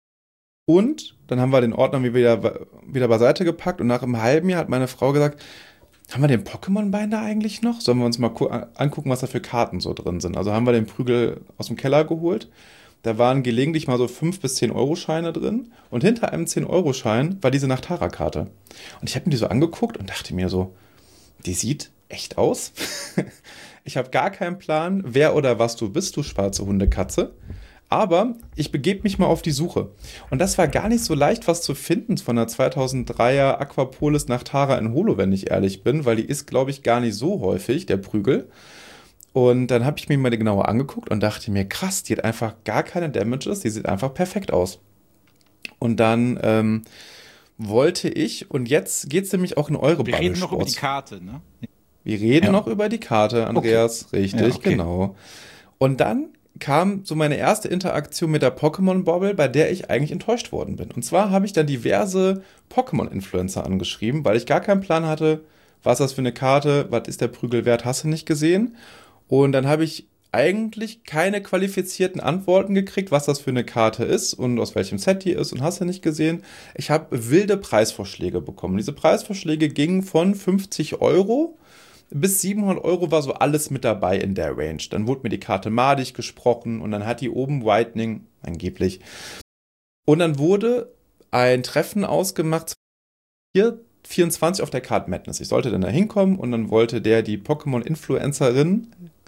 Und dann haben wir den Ordner wieder, wieder beiseite gepackt und nach einem halben Jahr hat meine Frau gesagt, haben wir den Pokémon-Binder eigentlich noch? Sollen wir uns mal angucken, was da für Karten so drin sind? Also haben wir den Prügel aus dem Keller geholt. Da waren gelegentlich mal so fünf bis zehn Euro Scheine drin. Und hinter einem zehn Euro Schein war diese Nachtara-Karte. Und ich habe mir die so angeguckt und dachte mir so, die sieht echt aus. Ich habe gar keinen Plan, wer oder was du bist, du schwarze Hundekatze. Aber ich begebe mich mal auf die Suche. Und das war gar nicht so leicht, was zu finden von der zweitausenddreier Aquapolis Nachtara in Holo, wenn ich ehrlich bin, weil die ist, glaube ich, gar nicht so häufig, der Prügel. Und dann habe ich mir mal die genauer angeguckt und dachte mir, krass, die hat einfach gar keine Damages, die sieht einfach perfekt aus. Und dann ähm, wollte ich, und jetzt geht es nämlich auch in eure Wir reden noch über die Karte, ne? Wir reden ja. noch über die Karte, Andreas, okay. Richtig, ja, okay. Genau. Und dann kam so meine erste Interaktion mit der Pokémon-Bobble, bei der ich eigentlich enttäuscht worden bin. Und zwar habe ich dann diverse Pokémon-Influencer angeschrieben, weil ich gar keinen Plan hatte, was ist das für eine Karte, was ist der Prügel wert, hast du nicht gesehen. Und dann habe ich eigentlich keine qualifizierten Antworten gekriegt, was das für eine Karte ist und aus welchem Set die ist und hast du nicht gesehen. Ich habe wilde Preisvorschläge bekommen. Diese Preisvorschläge gingen von fünfzig Euro bis siebenhundert Euro war so alles mit dabei in der Range. Dann wurde mir die Karte madig gesprochen und dann hat die oben Whitening, angeblich. Und dann wurde ein Treffen ausgemacht, hier vierundzwanzig auf der Card Madness. Ich sollte dann da hinkommen und dann wollte der, die Pokémon-Influencerin,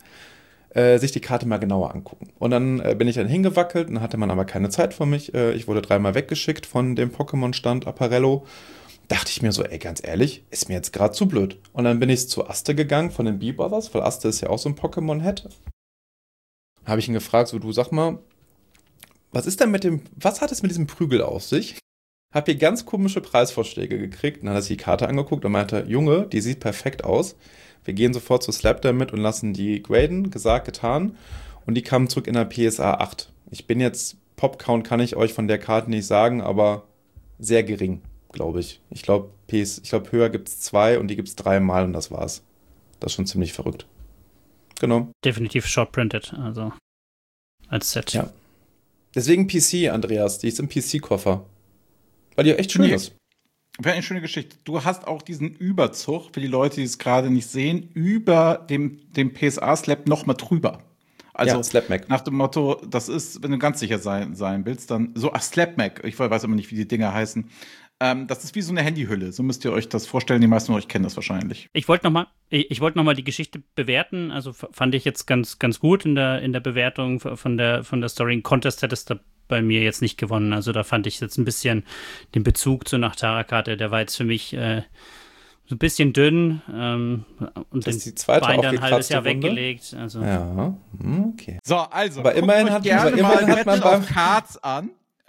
äh, sich die Karte mal genauer angucken. Und dann äh, bin ich dann hingewackelt, dann hatte man aber keine Zeit für mich. Äh, ich wurde dreimal weggeschickt von dem Pokémon-Stand Apparello. Dachte ich mir so, ey, ganz ehrlich, ist mir jetzt gerade zu blöd. Und dann bin ich zu Aste gegangen von den B-Brothers, weil Aste ist ja auch so ein Pokémon-Head. Habe ich ihn gefragt, so, du sag mal, was ist denn mit dem, was hat es mit diesem Prügel auf sich? Hab hier ganz komische Preisvorschläge gekriegt. Und dann hat er sich die Karte angeguckt und meinte, Junge, die sieht perfekt aus. Wir gehen sofort zu Slap damit und lassen die graden. Gesagt, getan. Und die kamen zurück in der P S A acht. Ich bin jetzt, Popcount kann ich euch von der Karte nicht sagen, aber sehr gering. Glaube ich. Ich glaube, ich glaube, höher gibt es zwei und die gibt es dreimal und das war's. Das ist schon ziemlich verrückt. Genau. Definitiv short-printed, also als Set. Ja. Deswegen P C, Andreas, die ist im P C-Koffer. Weil die echt schön nee. ist. Wäre eine schöne Geschichte. Du hast auch diesen Überzug, für die Leute, die es gerade nicht sehen, über dem, dem P S A-Slab noch mal drüber. Also ja, Slapmac. Nach dem Motto, das ist, wenn du ganz sicher sein, sein willst, dann so, ach, Slapmac, ich weiß aber nicht, wie die Dinger heißen. Ähm, das ist wie so eine Handyhülle. So müsst ihr euch das vorstellen. Die meisten von euch kennen das wahrscheinlich. Ich wollte noch mal, ich wollte noch mal die Geschichte bewerten. Also fand ich jetzt ganz, ganz gut in der, in der Bewertung von der, von der Story. Contest hätte es da bei mir jetzt nicht gewonnen. Also da fand ich jetzt ein bisschen den Bezug zur Nachtara-Karte. Der war jetzt für mich äh, so ein bisschen dünn. Ähm, und das ist die zweite Bein dann ein halbes Jahr Runde. weggelegt. Also. Ja, okay. So, also. Aber immerhin hat, gerne immerhin mal hat man Battle beim of Cards an.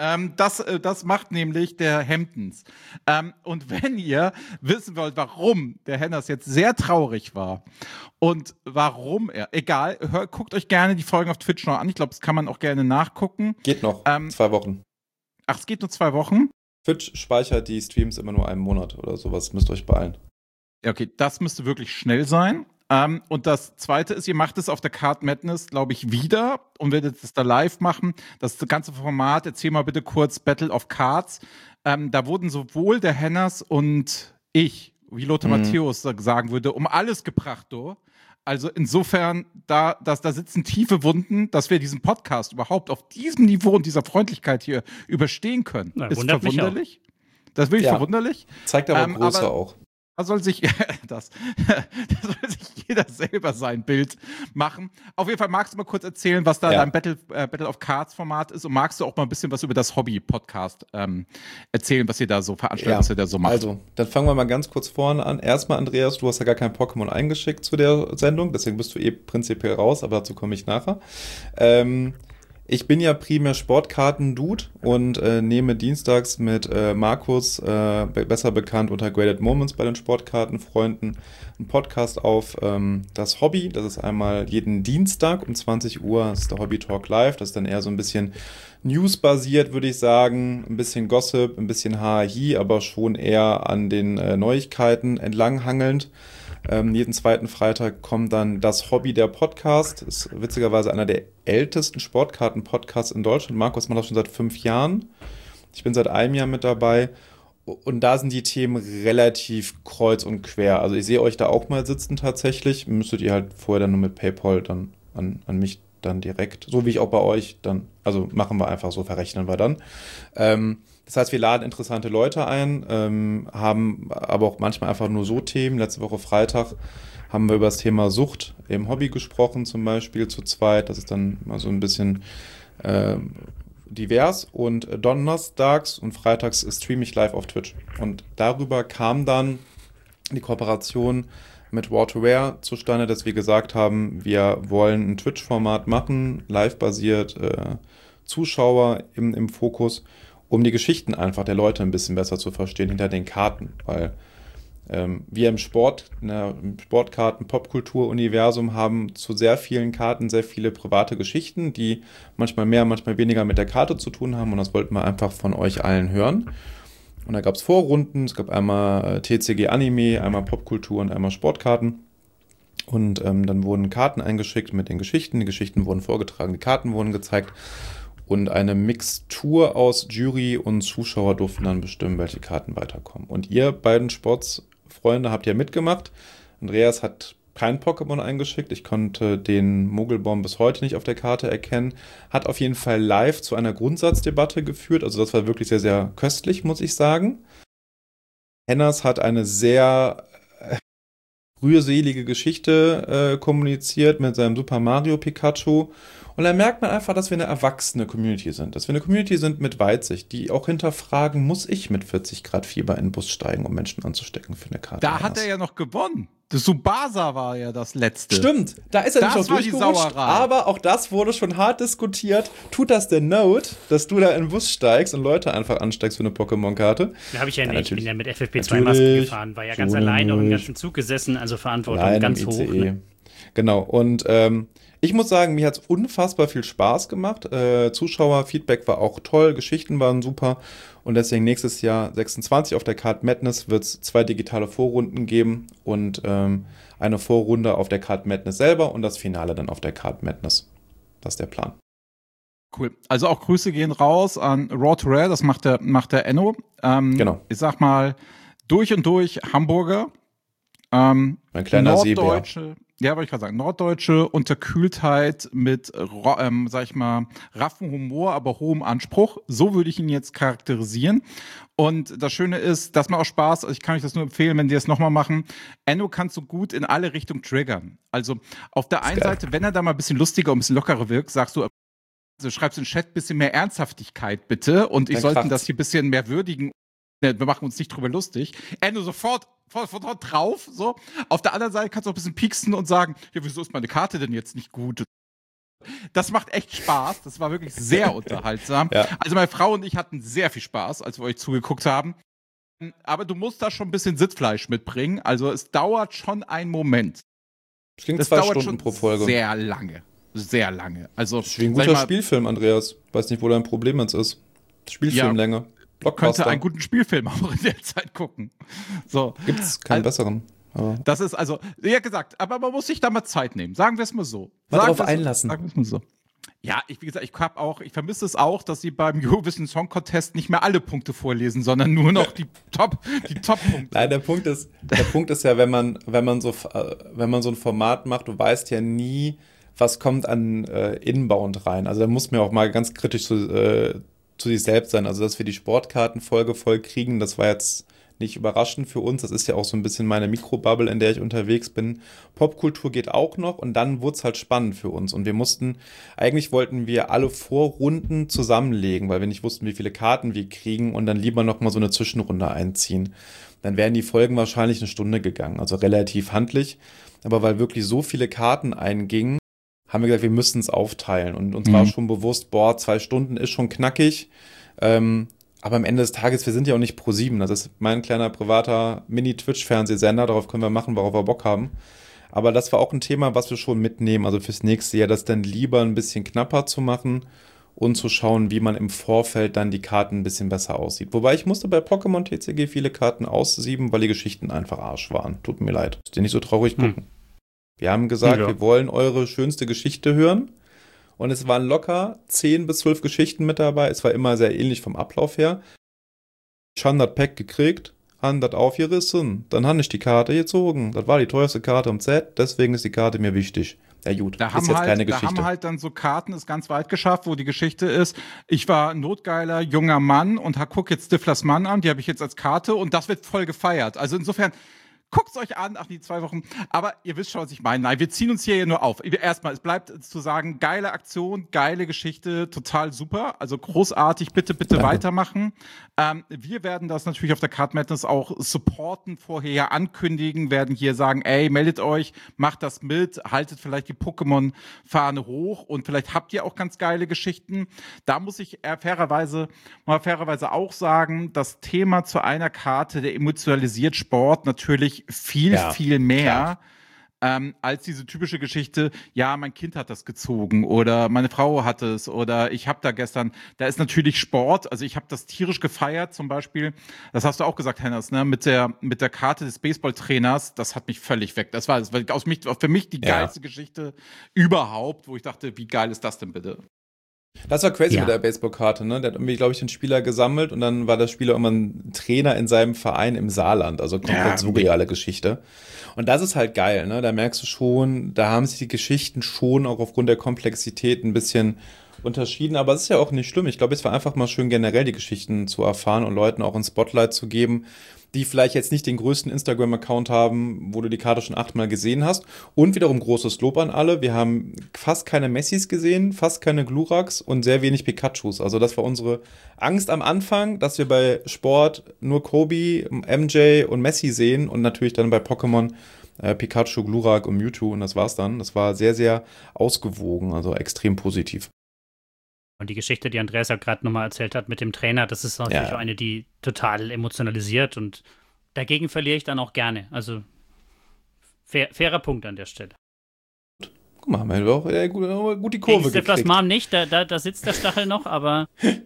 Ähm, das, äh, das macht nämlich der Hemdens. Ähm, und wenn ihr wissen wollt, warum der Hennas jetzt sehr traurig war und warum er, egal, hör, guckt euch gerne die Folgen auf Twitch noch an. Ich glaube, das kann man auch gerne nachgucken. Geht noch, ähm, zwei Wochen. Ach, es geht nur zwei Wochen? Twitch speichert die Streams immer nur einen Monat oder sowas. Müsst ihr euch beeilen. Ja, okay, das müsste wirklich schnell sein. Ähm, und das Zweite ist, ihr macht es auf der Card Madness, glaube ich, wieder und werdet es da live machen. Das ganze Format, erzähl mal bitte kurz Battle of Cards. Ähm, da wurden sowohl der Hennas und ich, wie Lothar mhm. Matthäus sagen würde, um alles gebracht, du. Also insofern, da, dass, da sitzen tiefe Wunden, dass wir diesen Podcast überhaupt auf diesem Niveau und dieser Freundlichkeit hier überstehen können. Na, ist verwunderlich. Das ist wirklich ja. verwunderlich. Zeigt aber ähm, Größe aber, auch. Da soll sich, das, da soll sich jeder selber sein Bild machen. Auf jeden Fall magst du mal kurz erzählen, was da ja. dein Battle, äh, Battle of Cards Format ist und magst du auch mal ein bisschen was über das Hobby-Podcast ähm, erzählen, was ihr da so veranstaltet, ja. was ihr da so macht. Also, dann fangen wir mal ganz kurz vorne an. Erstmal, Andreas, du hast ja gar kein Pokémon eingeschickt zu der Sendung, deswegen bist du eh prinzipiell raus, aber dazu komme ich nachher. Ähm, Ich bin ja primär Sportkarten-Dude und äh, nehme dienstags mit äh, Markus, äh, be- besser bekannt unter Graded Moments bei den Sportkartenfreunden, einen Podcast auf ähm, das Hobby. Das ist einmal jeden Dienstag um zwanzig Uhr, das ist der Hobby Talk Live. Das ist dann eher so ein bisschen News-basiert, würde ich sagen. Ein bisschen Gossip, ein bisschen H I, aber schon eher an den äh, Neuigkeiten entlanghangelnd. Ähm, jeden zweiten Freitag kommt dann das Hobby der Podcast. Ist witzigerweise einer der ältesten Sportkarten-Podcasts in Deutschland. Markus macht das schon seit fünf Jahren. Ich bin seit einem Jahr mit dabei. Und da sind die Themen relativ kreuz und quer. Also ich sehe euch da auch mal sitzen tatsächlich. Müsstet ihr halt vorher dann nur mit PayPal dann an, an mich dann direkt, so wie ich auch bei euch dann, also machen wir einfach so, verrechnen wir dann. Ähm, Das heißt, wir laden interessante Leute ein, ähm, haben aber auch manchmal einfach nur so Themen. Letzte Woche Freitag haben wir über das Thema Sucht im Hobby gesprochen, zum Beispiel zu zweit. Das ist dann mal so ein bisschen äh, divers. Und donnerstags und freitags streame ich live auf Twitch. Und darüber kam dann die Kooperation mit Waterware zustande, dass wir gesagt haben, wir wollen ein Twitch-Format machen, live-basiert, äh, Zuschauer im, im Fokus, um die Geschichten einfach der Leute ein bisschen besser zu verstehen hinter den Karten, weil ähm, wir im Sport, ne, im Sportkarten-Popkultur-Universum haben zu sehr vielen Karten sehr viele private Geschichten, die manchmal mehr, manchmal weniger mit der Karte zu tun haben und das wollten wir einfach von euch allen hören. Und da gab es Vorrunden, es gab einmal T C G Anime, einmal Popkultur und einmal Sportkarten. Und ähm, dann wurden Karten eingeschickt mit den Geschichten, die Geschichten wurden vorgetragen, die Karten wurden gezeigt. Und eine Mixtur aus Jury und Zuschauer durften dann bestimmen, welche Karten weiterkommen. Und ihr beiden Sportsfreunde habt ja mitgemacht. Andreas hat kein Pokémon eingeschickt. Ich konnte den Mogelbaum bis heute nicht auf der Karte erkennen. Hat auf jeden Fall live zu einer Grundsatzdebatte geführt. Also das war wirklich sehr, sehr köstlich, muss ich sagen. Hennas hat eine sehr äh, rührselige Geschichte äh, kommuniziert mit seinem Super Mario Pikachu. Und da merkt man einfach, dass wir eine erwachsene Community sind. Dass wir eine Community sind mit Weitsicht, die auch hinterfragen, muss ich mit vierzig Grad Fieber in den Bus steigen, um Menschen anzustecken für eine Karte? Da hat er ja noch gewonnen. Das Subasa war ja das letzte. Stimmt, da ist er das nicht noch durchgerutscht, aber auch das wurde schon hart diskutiert. Tut das denn Not, dass du da in den Bus steigst und Leute einfach ansteigst für eine Pokémon-Karte? Da habe ich ja, ja nicht. Ich bin ja mit F F P zwei natürlich, Masken gefahren, war ja ganz allein noch im ganzen Zug gesessen, also Verantwortung Nein, ganz im hoch. I C E. Ne? Genau, und ähm, ich muss sagen, mir hat es unfassbar viel Spaß gemacht. Äh, Zuschauerfeedback war auch toll, Geschichten waren super. Und deswegen nächstes Jahr sechsundzwanzig auf der Card Madness wird es zwei digitale Vorrunden geben und ähm, eine Vorrunde auf der Card Madness selber und das Finale dann auf der Card Madness. Das ist der Plan. Cool. Also auch Grüße gehen raus an Raw to Rare, das macht der, macht der Enno. Ähm, genau. Ich sag mal, durch und durch Hamburger. Ähm, Ein kleiner Seebär. Ja, wollte ich gerade sagen, norddeutsche Unterkühltheit mit, ähm, sag ich mal, raffen Humor, aber hohem Anspruch. So würde ich ihn jetzt charakterisieren. Und das Schöne ist, das macht auch Spaß. Ich kann euch das nur empfehlen, wenn die das nochmal machen. Enno kannst du gut in alle Richtungen triggern. Also auf der einen Seite, wenn er da mal ein bisschen lustiger und ein bisschen lockerer wirkt, sagst du, also schreibst in den Chat ein bisschen mehr Ernsthaftigkeit bitte und ich sollte das hier ein bisschen mehr würdigen. Wir machen uns nicht drüber lustig. Enno sofort sofort drauf, so. Auf der anderen Seite kannst du auch ein bisschen pieksen und sagen, ja, wieso ist meine Karte denn jetzt nicht gut? Das macht echt Spaß. Das war wirklich sehr unterhaltsam. Ja. Also meine Frau und ich hatten sehr viel Spaß, als wir euch zugeguckt haben. Aber du musst da schon ein bisschen Sitzfleisch mitbringen. Also es dauert schon einen Moment. Das klingt das zwei dauert Stunden pro Folge. Sehr lange. Sehr lange. Also, das ist wie ein guter mal, Spielfilm, Andreas. Weiß nicht, wo dein Problem jetzt ist. Spielfilmlänge. Ja, könnte einen guten Spielfilm auch in der Zeit gucken. So. Gibt's keinen also, besseren. Aber das ist also, ja gesagt, aber man muss sich da mal Zeit nehmen. Sagen wir es mal so. Mal drauf einlassen. Sagen wir es mal so. Ja, ich, wie gesagt, ich hab auch, ich vermisse es auch, dass sie beim Eurovision Song Contest nicht mehr alle Punkte vorlesen, sondern nur noch die Top, die Top-Punkte. Nein, der Punkt ist, der Punkt ist ja, wenn man, wenn man so, wenn man so ein Format macht, du weißt ja nie, was kommt an äh, Inbound rein. Also da muss man ja auch mal ganz kritisch zu, äh, zu sich selbst sein. Also dass wir die Sportkartenfolge voll kriegen, das war jetzt nicht überraschend für uns. Das ist ja auch so ein bisschen meine Mikrobubble, in der ich unterwegs bin. Popkultur geht auch noch und dann wurde es halt spannend für uns. Und wir mussten, eigentlich wollten wir alle Vorrunden zusammenlegen, weil wir nicht wussten, wie viele Karten wir kriegen und dann lieber noch mal so eine Zwischenrunde einziehen. Dann wären die Folgen wahrscheinlich eine Stunde gegangen, also relativ handlich. Aber weil wirklich so viele Karten eingingen, haben wir gesagt, wir müssen es aufteilen. Und uns mhm. war schon bewusst, boah, zwei Stunden ist schon knackig. Ähm, aber am Ende des Tages, wir sind ja auch nicht ProSieben. Das ist mein kleiner privater Mini-Twitch-Fernsehsender. Darauf können wir machen, worauf wir Bock haben. Aber das war auch ein Thema, was wir schon mitnehmen. Also fürs nächste Jahr, das dann lieber ein bisschen knapper zu machen und zu schauen, wie man im Vorfeld dann die Karten ein bisschen besser aussieht. Wobei ich musste bei Pokémon T C G viele Karten aussieben, weil die Geschichten einfach Arsch waren. Tut mir leid. Müsst ihr nicht so traurig gucken. Hm. Wir haben gesagt, ja. wir wollen eure schönste Geschichte hören. Und es waren locker zehn bis zwölf Geschichten mit dabei. Es war immer sehr ähnlich vom Ablauf her. Ich habe das Pack gekriegt, habe das aufgerissen. Dann habe ich die Karte gezogen. Das war die teuerste Karte im Set, deswegen ist die Karte mir wichtig. Ja gut, da ist haben jetzt halt, keine Geschichte. Da haben halt dann so Karten es ganz weit geschafft, wo die Geschichte ist, ich war ein notgeiler junger Mann und guck jetzt Stiflers Mann an, die habe ich jetzt als Karte und das wird voll gefeiert. Also insofern, guckt's euch an, ach, die zwei Wochen. Aber ihr wisst schon, was ich meine. Nein, wir ziehen uns hier ja nur auf. Erstmal, es bleibt zu sagen, geile Aktion, geile Geschichte, total super. Also großartig, bitte, bitte Danke. weitermachen. Ähm, wir werden das natürlich auf der Card Madness auch supporten, vorher ankündigen, werden hier sagen, ey, meldet euch, macht das mit, haltet vielleicht die Pokémon-Fahne hoch und vielleicht habt ihr auch ganz geile Geschichten. Da muss ich äh, fairerweise, mal fairerweise auch sagen, das Thema zu einer Karte, der emotionalisiert Sport natürlich viel, ja, viel mehr ähm, als diese typische Geschichte, ja, mein Kind hat das gezogen oder meine Frau hat es oder ich habe da gestern, da ist natürlich Sport, also ich habe das tierisch gefeiert zum Beispiel, das hast du auch gesagt, Hennes, ne, mit der, mit der Karte des Baseballtrainers, das hat mich völlig weg, das war, das war aus mich, für mich die ja. geilste Geschichte überhaupt, wo ich dachte, wie geil ist das denn bitte? Das war crazy ja. mit der Baseballkarte, ne? Der hat irgendwie, glaube ich, den Spieler gesammelt und dann war der Spieler immer ein Trainer in seinem Verein im Saarland. Also komplett ja, surreale Geschichte. Und das ist halt geil, ne? Da merkst du schon, da haben sich die Geschichten schon auch aufgrund der Komplexität ein bisschen unterschieden. Aber es ist ja auch nicht schlimm. Ich glaube, es war einfach mal schön, generell die Geschichten zu erfahren und Leuten auch ein Spotlight zu geben, die vielleicht jetzt nicht den größten Instagram-Account haben, wo du die Karte schon achtmal gesehen hast. Und wiederum großes Lob an alle. Wir haben fast keine Messis gesehen, fast keine Gluraks und sehr wenig Pikachus. Also das war unsere Angst am Anfang, dass wir bei Sport nur Kobe, M J und Messi sehen und natürlich dann bei Pokémon äh, Pikachu, Glurak und Mewtwo und das war's dann. Das war sehr, sehr ausgewogen, also extrem positiv. Und die Geschichte, die Andreas ja gerade nochmal erzählt hat mit dem Trainer, das ist natürlich ja. auch eine, die total emotionalisiert und dagegen verliere ich dann auch gerne. Also fair, fairer Punkt an der Stelle. Guck mal, haben wir auch äh, gut, gut die Kurve gekriegt. Stiflers Mom nicht, da, da, da sitzt der Stachel noch, aber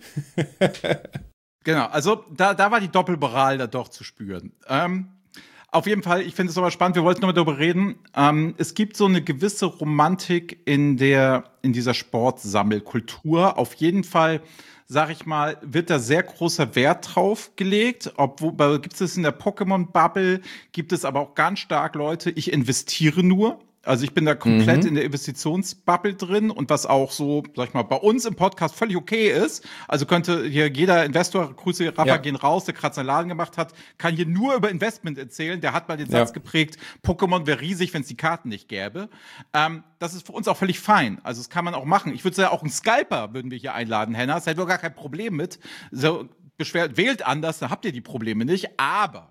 genau, also da, da war die Doppelmoral da doch zu spüren. Ähm, Auf jeden Fall, ich finde es aber spannend, wir wollten nochmal darüber reden. Ähm, es gibt so eine gewisse Romantik in der, in dieser Sportsammelkultur. Auf jeden Fall, sag ich mal, wird da sehr großer Wert drauf gelegt. Obwohl, gibt es in der Pokémon-Bubble, gibt es aber auch ganz stark Leute, ich investiere nur. Also ich bin da komplett mhm. in der Investitionsbubble drin und was auch so, sag ich mal, bei uns im Podcast völlig okay ist. Also könnte hier jeder Investor, Grüße, Rafa ja. gehen raus, der gerade seinen Laden gemacht hat, kann hier nur über Investment erzählen. Der hat mal den Satz ja. geprägt, Pokémon wäre riesig, wenn es die Karten nicht gäbe. Ähm, das ist für uns auch völlig fein. Also das kann man auch machen. Ich würde ja auch einen Scalper würden wir hier einladen, Hennas. Da hätten wir gar kein Problem mit. So, beschwert, wählt anders, dann habt ihr die Probleme nicht. Aber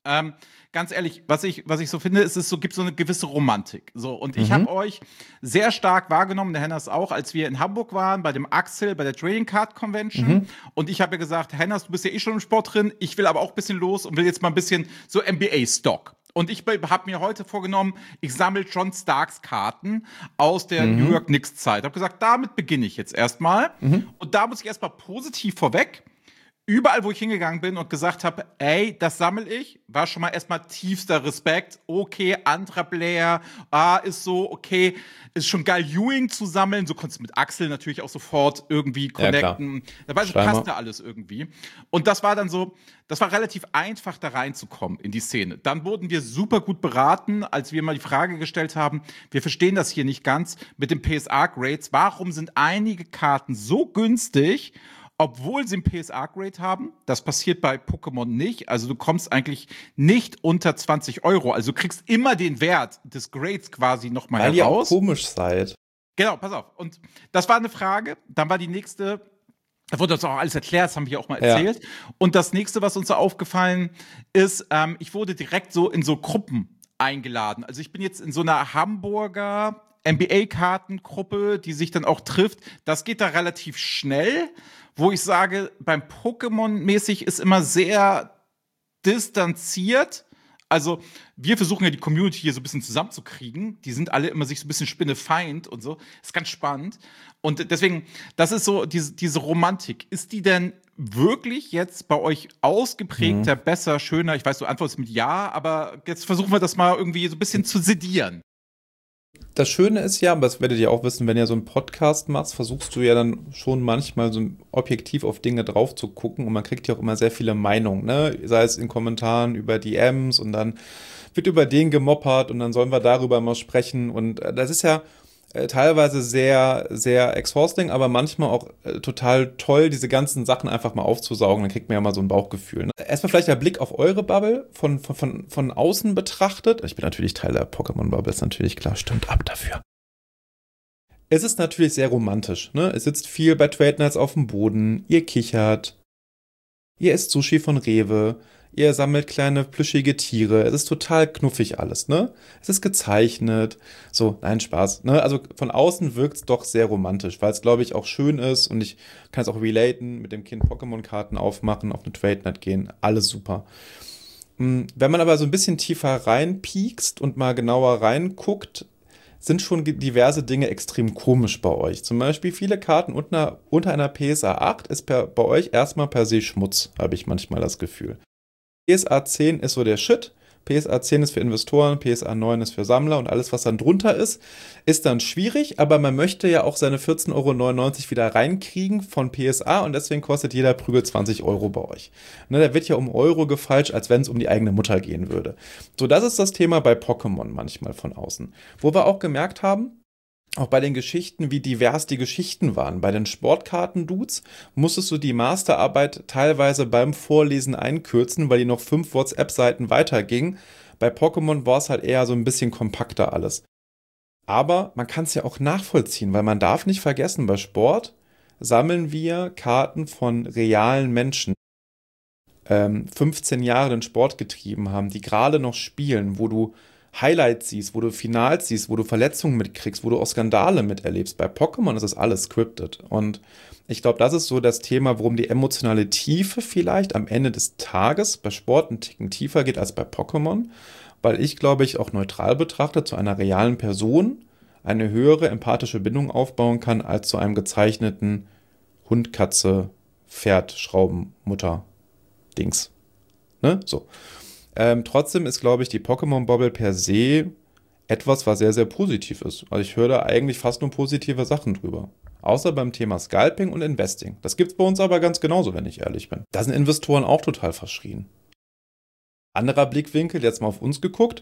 Ähm, ganz ehrlich, was ich, was ich so finde, ist, es so, gibt so eine gewisse Romantik. So, und ich mhm. habe euch sehr stark wahrgenommen, der Hennas auch, als wir in Hamburg waren, bei dem Axel, bei der Trading Card Convention. Mhm. Und ich habe ja gesagt, Hennas, du bist ja eh schon im Sport drin, ich will aber auch ein bisschen los und will jetzt mal ein bisschen so N B A-Stock. Und ich habe mir heute vorgenommen, ich sammle John Starks Karten aus der mhm. New York Knicks Zeit. Ich habe gesagt, damit beginne ich jetzt erstmal. Mhm. Und da muss ich erstmal positiv vorweg. Überall, wo ich hingegangen bin und gesagt habe, ey, das sammle ich, war schon mal erstmal tiefster Respekt. Okay, anderer Player, ah, ist so, okay, ist schon geil, Ewing zu sammeln. So konntest du mit Axel natürlich auch sofort irgendwie connecten. Ja, dabei so passte alles irgendwie. Und das war dann so, das war relativ einfach, da reinzukommen in die Szene. Dann wurden wir super gut beraten, als wir mal die Frage gestellt haben, wir verstehen das hier nicht ganz mit den P S A-Grades. Warum sind einige Karten so günstig, obwohl sie ein P S A-Grade haben? Das passiert bei Pokémon nicht. Also du kommst eigentlich nicht unter zwanzig Euro. Also du kriegst immer den Wert des Grades quasi noch mal heraus. Weil ihr auch komisch seid. Genau, pass auf. Und das war eine Frage. Dann war die nächste, da wurde uns auch alles erklärt, das haben wir auch mal erzählt. Ja. Und das nächste, was uns so aufgefallen ist, ähm, ich wurde direkt so in so Gruppen eingeladen. Also ich bin jetzt in so einer Hamburger N B A-Kartengruppe, die sich dann auch trifft. Das geht da relativ schnell. Wo ich sage, beim Pokémon-mäßig ist immer sehr distanziert. Also wir versuchen ja die Community hier so ein bisschen zusammenzukriegen. Die sind alle immer sich so ein bisschen Spinnefeind und so. Ist ganz spannend. Und deswegen, das ist so diese, diese Romantik. Ist die denn wirklich jetzt bei euch ausgeprägter, mhm. besser, schöner? Ich weiß, du antwortest mit Ja, aber jetzt versuchen wir das mal irgendwie so ein bisschen zu sedieren. Das Schöne ist ja, aber das werdet ihr auch wissen, wenn ihr so einen Podcast machst, versuchst du ja dann schon manchmal so objektiv auf Dinge drauf zu gucken und man kriegt ja auch immer sehr viele Meinungen, ne? Sei es in Kommentaren über D Ms und dann wird über den gemoppert und dann sollen wir darüber mal sprechen und das ist ja äh, teilweise sehr, sehr exhausting, aber manchmal auch äh, total toll, diese ganzen Sachen einfach mal aufzusaugen, dann kriegt man ja mal so ein Bauchgefühl. Ne? Erstmal vielleicht der Blick auf eure Bubble von, von, von, von außen betrachtet. Ich bin natürlich Teil der Pokémon-Bubble, ist natürlich klar, stimmt ab dafür. Es ist natürlich sehr romantisch, ne? Es sitzt viel bei Trade Nights auf dem Boden, ihr kichert, ihr esst Sushi von Rewe, ihr sammelt kleine plüschige Tiere. Es ist total knuffig alles, ne? Es ist gezeichnet. So, nein, Spaß, ne? Also von außen wirkt es doch sehr romantisch, weil es, glaube ich, auch schön ist und ich kann es auch relaten, mit dem Kind Pokémon-Karten aufmachen, auf eine Trade-Night gehen. Alles super. Wenn man aber so ein bisschen tiefer reinpiekst und mal genauer reinguckt, sind schon diverse Dinge extrem komisch bei euch. Zum Beispiel viele Karten unter, unter einer P S A acht ist per, bei euch erstmal per se Schmutz, habe ich manchmal das Gefühl. P S A zehn ist so der Shit, P S A zehn ist für Investoren, P S A neun ist für Sammler und alles, was dann drunter ist, ist dann schwierig, aber man möchte ja auch seine vierzehn Euro neunundneunzig wieder reinkriegen von P S A und deswegen kostet jeder Prügel zwanzig Euro bei euch. Ne, da wird ja um Euro gefeilscht, als wenn es um die eigene Mutter gehen würde. So, das ist das Thema bei Pokémon manchmal von außen. Wo wir auch gemerkt haben, auch bei den Geschichten, wie divers die Geschichten waren. Bei den Sportkarten-Dudes musstest du die Masterarbeit teilweise beim Vorlesen einkürzen, weil die noch fünf WhatsApp-Seiten weiterging. Bei Pokémon war es halt eher so ein bisschen kompakter alles. Aber man kann es ja auch nachvollziehen, weil man darf nicht vergessen, bei Sport sammeln wir Karten von realen Menschen, ähm, fünfzehn Jahre den Sport getrieben haben, die gerade noch spielen, wo du Highlights siehst, wo du Finals siehst, wo du Verletzungen mitkriegst, wo du auch Skandale miterlebst. Bei Pokémon ist das alles scripted. Und ich glaube, das ist so das Thema, worum die emotionale Tiefe vielleicht am Ende des Tages bei Sport einen Ticken tiefer geht als bei Pokémon. Weil ich, glaube ich, auch neutral betrachtet zu einer realen Person eine höhere empathische Bindung aufbauen kann als zu einem gezeichneten Hund, Katze, Pferd, Schrauben, Mutter, Dings. Ne? So. Ähm, trotzdem ist, glaube ich, die Pokémon-Bubble per se etwas, was sehr, sehr positiv ist. Also ich höre da eigentlich fast nur positive Sachen drüber. Außer beim Thema Scalping und Investing. Das gibt es bei uns aber ganz genauso, wenn ich ehrlich bin. Da sind Investoren auch total verschrien. Anderer Blickwinkel, jetzt mal auf uns geguckt,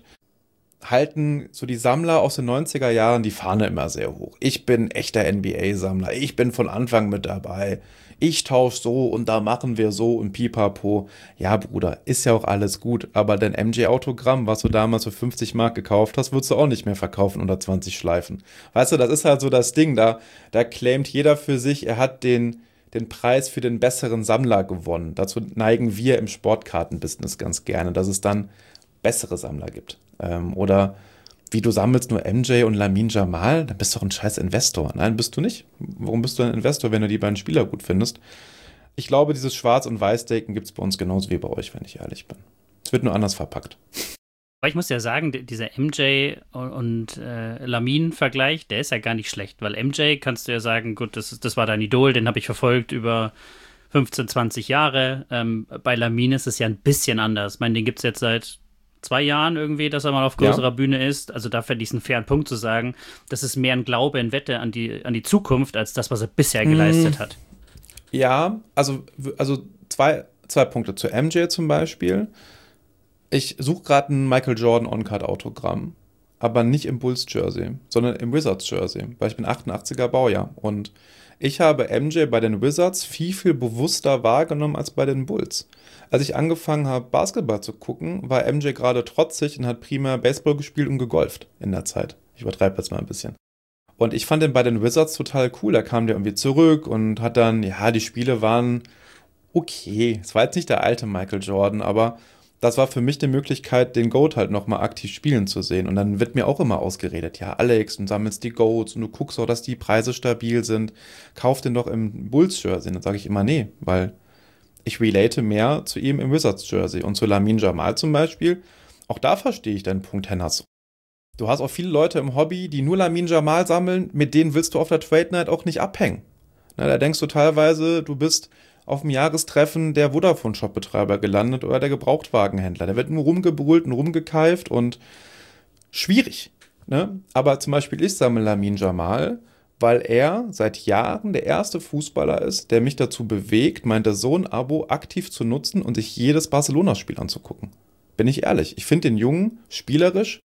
halten so die Sammler aus den neunziger Jahren die Fahne immer sehr hoch. Ich bin echter N B A-Sammler, ich bin von Anfang mit dabei. Ich tausche so und da machen wir so und pipapo. Ja, Bruder, ist ja auch alles gut, aber dein M J-Autogramm, was du damals für fünfzig Mark gekauft hast, würdest du auch nicht mehr verkaufen unter zwanzig Schleifen. Weißt du, das ist halt so das Ding, da, da claimt jeder für sich, er hat den, den Preis für den besseren Sammler gewonnen. Dazu neigen wir im Sportkartenbusiness ganz gerne, dass es dann bessere Sammler gibt. Ähm, oder wie du sammelst nur M J und Lamine Jamal, dann bist du doch ein scheiß Investor. Nein, bist du nicht. Warum bist du ein Investor, wenn du die beiden Spieler gut findest? Ich glaube, dieses Schwarz- und Weiß-Denken gibt es bei uns genauso wie bei euch, wenn ich ehrlich bin. Es wird nur anders verpackt. Aber ich muss ja sagen, dieser M J und äh, Lamine-Vergleich, der ist ja gar nicht schlecht, weil M J kannst du ja sagen, gut, das, das war dein Idol, den habe ich verfolgt über fünfzehn, zwanzig Jahre. Ähm, bei Lamine ist es ja ein bisschen anders. Ich meine, den gibt es jetzt seit zwei Jahren irgendwie, dass er mal auf größerer ja. Bühne ist. Also da fände ich es einen fairen Punkt zu sagen, das ist mehr ein Glaube in Wette an die, an die Zukunft, als das, was er bisher geleistet hat. Ja, also, also zwei, zwei Punkte zu M J zum Beispiel. Ich suche gerade ein Michael Jordan On-Card-Autogramm, aber nicht im Bulls-Jersey, sondern im Wizards-Jersey, weil ich bin achtundachtziger Baujahr und ich habe M J bei den Wizards viel, viel bewusster wahrgenommen als bei den Bulls. Als ich angefangen habe, Basketball zu gucken, war M J gerade trotzig und hat primär Baseball gespielt und gegolft in der Zeit. Ich übertreibe jetzt mal ein bisschen. Und ich fand den bei den Wizards total cool. Da kam der irgendwie zurück und hat dann, ja, die Spiele waren okay. Es war jetzt nicht der alte Michael Jordan, aber das war für mich die Möglichkeit, den GOAT halt nochmal aktiv spielen zu sehen. Und dann wird mir auch immer ausgeredet, ja, Alex, du sammelst die GOATs und du guckst auch, dass die Preise stabil sind. Kauf den doch im Bulls-Jersey. Dann sage ich immer, nee, weil ich relate mehr zu ihm im Wizards-Jersey. Und zu Lamine Jamal zum Beispiel, auch da verstehe ich deinen Punkt, Hennas. Du hast auch viele Leute im Hobby, die nur Lamine Jamal sammeln, mit denen willst du auf der Trade Night auch nicht abhängen. Na, da denkst du teilweise, du bist auf dem Jahrestreffen der Vodafone-Shop-Betreiber gelandet oder der Gebrauchtwagenhändler. Der wird nur rumgebrüllt und rumgekeift und schwierig. Ne? Aber zum Beispiel ich sammle Lamine Jamal, weil er seit Jahren der erste Fußballer ist, der mich dazu bewegt, mein D A Z N-Abo aktiv zu nutzen und sich jedes Barcelona-Spiel anzugucken. Bin ich ehrlich. Ich finde den Jungen spielerisch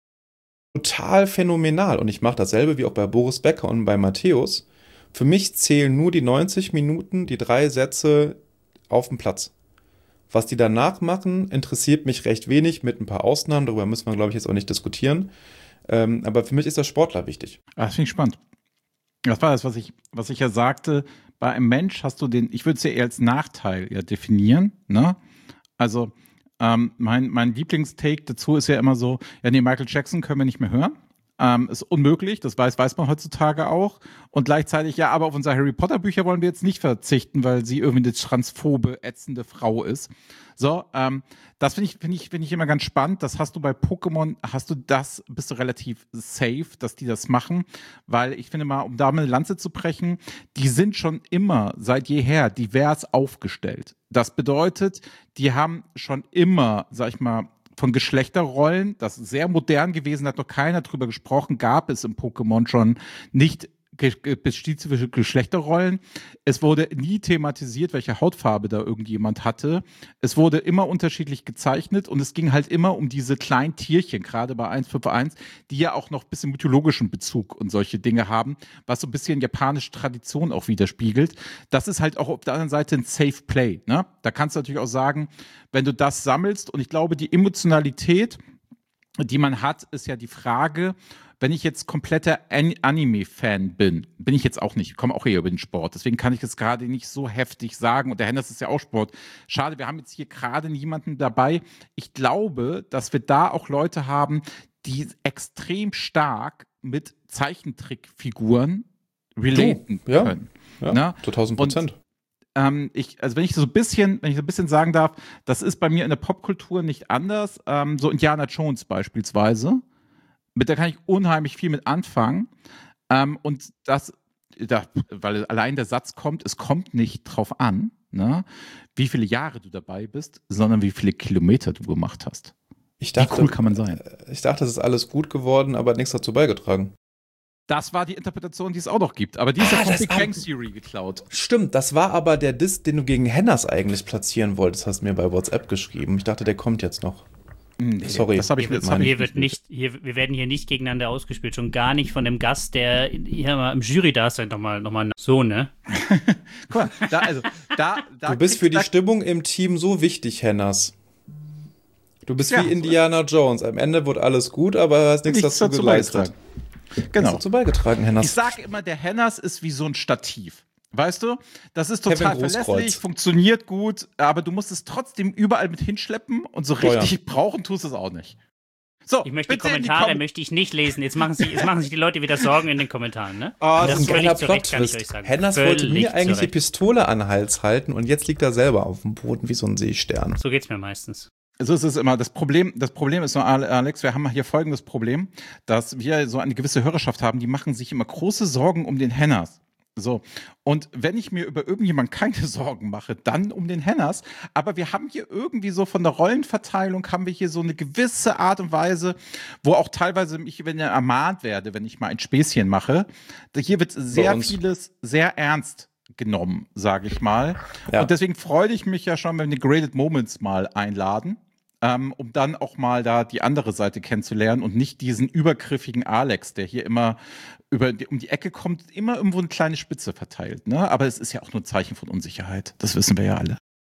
total phänomenal und ich mache dasselbe wie auch bei Boris Becker und bei Matthäus. Für mich zählen nur die neunzig Minuten, die drei Sätze auf dem Platz. Was die danach machen, interessiert mich recht wenig, mit ein paar Ausnahmen. Darüber müssen wir, glaube ich, jetzt auch nicht diskutieren. Ähm, aber für mich ist der Sportler wichtig. Ah, das finde ich spannend. Das war das, was ich, was ich ja sagte. Bei einem Mensch hast du den, ich würde es ja eher als Nachteil ja definieren. Ne? Also ähm, mein, mein Lieblingstake dazu ist ja immer so, ja nee, Michael Jackson können wir nicht mehr hören. Ähm, ist unmöglich, das weiß, weiß man heutzutage auch. Und gleichzeitig, ja, aber auf unsere Harry Potter Bücher wollen wir jetzt nicht verzichten, weil sie irgendwie eine transphobe, ätzende Frau ist. So, ähm, das finde ich, finde ich, finde ich immer ganz spannend. Das hast du bei Pokémon, hast du das, bist du relativ safe, dass die das machen, weil ich finde mal, um da mal eine Lanze zu brechen, die sind schon immer, seit jeher, divers aufgestellt. Das bedeutet, die haben schon immer, sag ich mal, von Geschlechterrollen, das ist sehr modern gewesen, hat noch keiner drüber gesprochen, gab es im Pokémon schon nicht spezifische Geschlechterrollen. Es wurde nie thematisiert, welche Hautfarbe da irgendjemand hatte. Es wurde immer unterschiedlich gezeichnet und es ging halt immer um diese kleinen Tierchen, gerade bei eins fünf eins, die ja auch noch ein bisschen mythologischen Bezug und solche Dinge haben, was so ein bisschen japanische Tradition auch widerspiegelt. Das ist halt auch auf der anderen Seite ein Safe Play. Ne? Da kannst du natürlich auch sagen, wenn du das sammelst, und ich glaube, die Emotionalität, die man hat, ist ja die Frage, wenn ich jetzt kompletter An- Anime-Fan bin, bin ich jetzt auch nicht, komme auch eher über den Sport, deswegen kann ich das gerade nicht so heftig sagen und der Hennes ist ja auch Sport. Schade, wir haben jetzt hier gerade niemanden dabei. Ich glaube, dass wir da auch Leute haben, die extrem stark mit Zeichentrickfiguren relaten ja, können. Ja, ne? zu tausend Prozent. Ähm, ich, also wenn ich so ein bisschen, wenn ich so ein bisschen sagen darf, das ist bei mir in der Popkultur nicht anders. Ähm, so Indiana Jones beispielsweise. Mit der kann ich unheimlich viel mit anfangen. Ähm, und das, da, weil allein der Satz kommt, es kommt nicht drauf an, ne, wie viele Jahre du dabei bist, sondern wie viele Kilometer du gemacht hast. Ich dachte, wie cool kann man sein? Ich dachte, es ist alles gut geworden, aber hat nichts dazu beigetragen. Das war die Interpretation, die es auch noch gibt. Aber die ist ah, ja von Big Bang Theory geklaut. Stimmt, das war aber der Diss, den du gegen Hennas eigentlich platzieren wolltest, hast du mir bei WhatsApp geschrieben. Ich dachte, der kommt jetzt noch. Nee, Sorry, das habe ich hier, mit wird, hier wird nicht, hier, wir werden hier nicht gegeneinander ausgespielt, schon gar nicht von dem Gast, der hier mal im Jury-Dasein nochmal noch mal so, ne? Guck mal, da, also, da, da du bist für die Stimmung im Team so wichtig, Hennas. Du bist ja, wie Indiana Jones. Am Ende wird alles gut, aber hast nichts, nichts dazu, dazu geleistet. Genau. Nichts dazu beigetragen, Hennas. Ich sage immer, der Hennas ist wie so ein Stativ. Weißt du? Das ist total verlässlich, funktioniert gut, aber du musst es trotzdem überall mit hinschleppen und so richtig oh ja. brauchen tust du es auch nicht. So, ich möchte die Kommentare die Kom- möchte ich nicht lesen. Jetzt machen, Sie, jetzt machen sich die Leute wieder Sorgen in den Kommentaren, ne? Oh, das, das ist ein geiler Plot-Twist. Hennas wollte mir eigentlich zurecht. die Pistole an den Hals halten und jetzt liegt er selber auf dem Boden wie so ein Seestern. So geht's mir meistens. So ist es immer. Das Problem, das Problem ist nur, Alex, wir haben hier folgendes Problem, dass wir so eine gewisse Hörerschaft haben, die machen sich immer große Sorgen um den Hennas. So, und wenn ich mir über irgendjemanden keine Sorgen mache, dann um den Hennas. Aber wir haben hier irgendwie so von der Rollenverteilung haben wir hier so eine gewisse Art und Weise, wo auch teilweise ich, wenn ich ermahnt werde, wenn ich mal ein Späßchen mache, hier wird sehr vieles sehr ernst genommen, sage ich mal. Ja. Und deswegen freue ich mich ja schon, wenn wir Graded Moments mal einladen. Ähm, um dann auch mal da die andere Seite kennenzulernen und nicht diesen übergriffigen Alex, der hier immer über die, um die Ecke kommt, immer irgendwo eine kleine Spitze verteilt. Ne? Aber es ist ja auch nur ein Zeichen von Unsicherheit. Das wissen wir ja alle.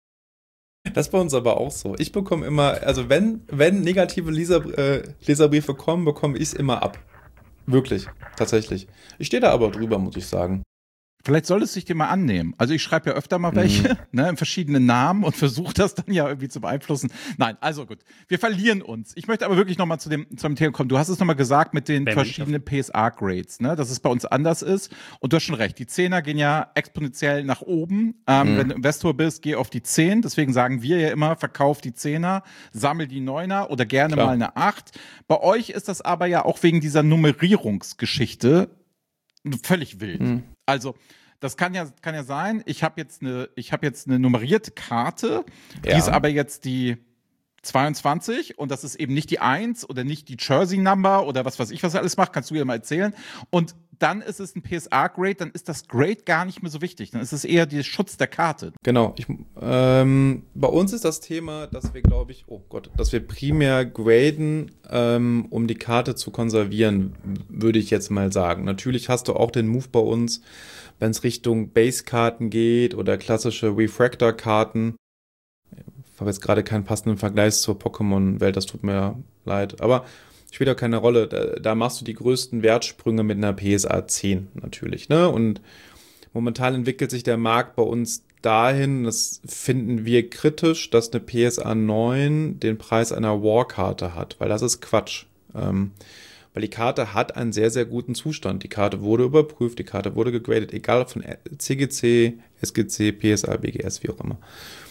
Das ist bei uns aber auch so. Ich bekomme immer, also wenn, wenn negative Leser, äh, Leserbriefe kommen, bekomme ich es immer ab. Wirklich, tatsächlich. Ich stehe da aber drüber, muss ich sagen. Vielleicht soll es sich dir mal annehmen. Also ich schreibe ja öfter mal welche, mhm. ne, in verschiedenen Namen und versuche das dann ja irgendwie zu beeinflussen. Nein, also gut. Wir verlieren uns. Ich möchte aber wirklich nochmal zu dem, zu dem Thema kommen. Du hast es nochmal gesagt mit den Wenn verschiedenen P S A-Grades, ne, dass es bei uns anders ist. Und du hast schon recht. Die Zehner gehen ja exponentiell nach oben. Ähm, mhm. Wenn du Investor bist, geh auf die zehn. Deswegen sagen wir ja immer, verkauf die Zehner, sammel die Neuner oder gerne Klar. mal eine acht. Bei euch ist das aber ja auch wegen dieser Nummerierungsgeschichte völlig wild. Mhm. Also, das kann ja, kann ja sein, ich habe jetzt eine, ich habe jetzt eine nummerierte Karte, die ja. ist aber jetzt die zweiundzwanzig und das ist eben nicht die eins oder nicht die Jersey Number oder was weiß ich, was er alles macht, kannst du ja mal erzählen. Und dann ist es ein P S A-Grade, dann ist das Grade gar nicht mehr so wichtig. Dann ist es eher der Schutz der Karte. Genau. Ich, ähm, bei uns ist das Thema, dass wir, glaube ich, oh Gott, dass wir primär graden, ähm, um die Karte zu konservieren, würde ich jetzt mal sagen. Natürlich hast du auch den Move bei uns, wenn es Richtung Base-Karten geht oder klassische Refractor-Karten. Ich habe jetzt gerade keinen passenden Vergleich zur Pokémon-Welt, das tut mir leid. Aber spielt auch keine Rolle. Da, da machst du die größten Wertsprünge mit einer P S A zehn natürlich. Ne? Und momentan entwickelt sich der Markt bei uns dahin, das finden wir kritisch, dass eine P S A neun den Preis einer War-Karte hat. Weil das ist Quatsch. Ähm, weil die Karte hat einen sehr, sehr guten Zustand. Die Karte wurde überprüft, die Karte wurde gegradet, egal von C G C, S G C, P S A, B G S, wie auch immer.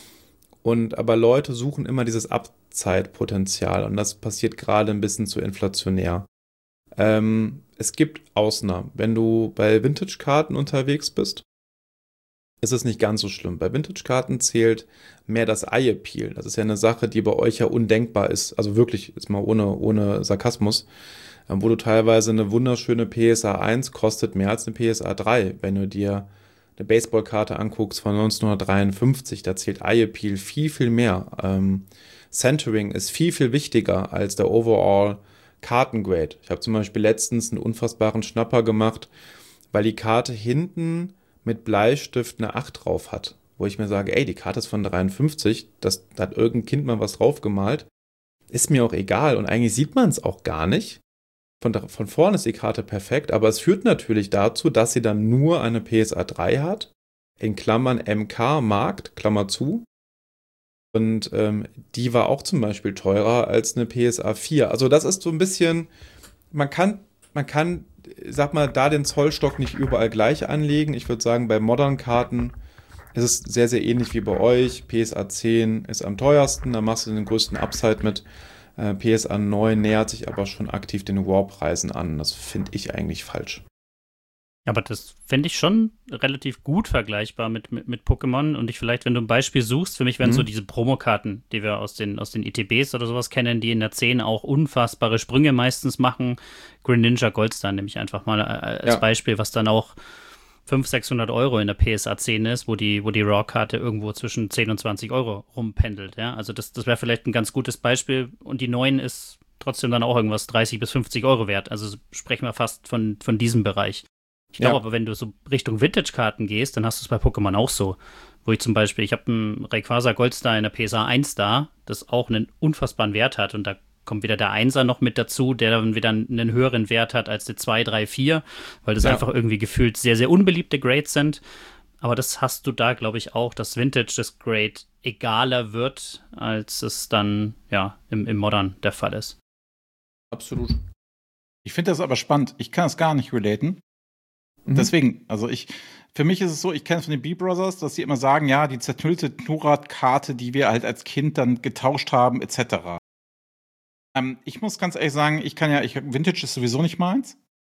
Und aber Leute suchen immer dieses Upside-Potenzial und das passiert gerade ein bisschen zu inflationär. Ähm, es gibt Ausnahmen. Wenn du bei Vintage-Karten unterwegs bist, ist es nicht ganz so schlimm. Bei Vintage-Karten zählt mehr das Eye-Appeal. Das ist ja eine Sache, die bei euch ja undenkbar ist. Also wirklich, jetzt mal ohne, ohne Sarkasmus. Wo du teilweise eine wunderschöne P S A eins kostet mehr als eine P S A drei, wenn du dir eine Baseballkarte anguckst von neunzehnhundertdreiundfünfzig, da zählt Eye Appeal viel, viel mehr. Ähm, Centering ist viel, viel wichtiger als der Overall Kartengrade. Ich habe zum Beispiel letztens einen unfassbaren Schnapper gemacht, weil die Karte hinten mit Bleistift eine acht drauf hat. Wo ich mir sage, ey, die Karte ist von dreiundfünfzig, das, da hat irgendein Kind mal was drauf gemalt. Ist mir auch egal und eigentlich sieht man es auch gar nicht. Von, von vorne ist die Karte perfekt, aber es führt natürlich dazu, dass sie dann nur eine P S A drei hat, in Klammern M K Markt, Klammer zu. Und ähm, die war auch zum Beispiel teurer als eine P S A vier. Also das ist so ein bisschen, man kann, man kann, sag mal, da den Zollstock nicht überall gleich anlegen. Ich würde sagen, bei modernen Karten ist es sehr, sehr ähnlich wie bei euch. P S A zehn ist am teuersten, da machst du den größten Upside mit. P S A neun nähert sich aber schon aktiv den War-Preisen an. Das finde ich eigentlich falsch. Aber das finde ich schon relativ gut vergleichbar mit, mit, mit Pokémon. Und ich vielleicht, wenn du ein Beispiel suchst, für mich wären mhm. so diese Promokarten, die wir aus den, aus den E T Bs oder sowas kennen, die in der zehn auch unfassbare Sprünge meistens machen. Greninja Goldstar nehme ich einfach mal als ja. Beispiel, was dann auch fünfhundert, sechshundert Euro in der P S A zehn ist, wo die, wo die Raw-Karte irgendwo zwischen zehn und zwanzig Euro rumpendelt. Ja? Also das, das wäre vielleicht ein ganz gutes Beispiel. Und die neun ist trotzdem dann auch irgendwas dreißig bis fünfzig Euro wert. Also sprechen wir fast von, von diesem Bereich. Ich glaube ja. aber, wenn du so Richtung Vintage-Karten gehst, dann hast du es bei Pokémon auch so. Wo ich zum Beispiel, ich habe einen Rayquaza Goldstar in der P S A eins da, das auch einen unfassbaren Wert hat. Und da kommt wieder der Einser noch mit dazu, der dann wieder einen höheren Wert hat als die zwei, drei, vier, weil das ja. einfach irgendwie gefühlt sehr, sehr unbeliebte Grades sind. Aber das hast du da, glaube ich, auch, dass Vintage das Grade egaler wird, als es dann ja im, im Modern der Fall ist. Absolut. Ich finde das aber spannend. Ich kann es gar nicht relaten. Mhm. Deswegen, also ich, für mich ist es so, ich kenne es von den B-Brothers, dass sie immer sagen, ja, die zertüllte Knurrad-Karte, die wir halt als Kind dann getauscht haben, et cetera. Ähm, ich muss ganz ehrlich sagen, ich kann ja, ich, Vintage ist sowieso nicht meins.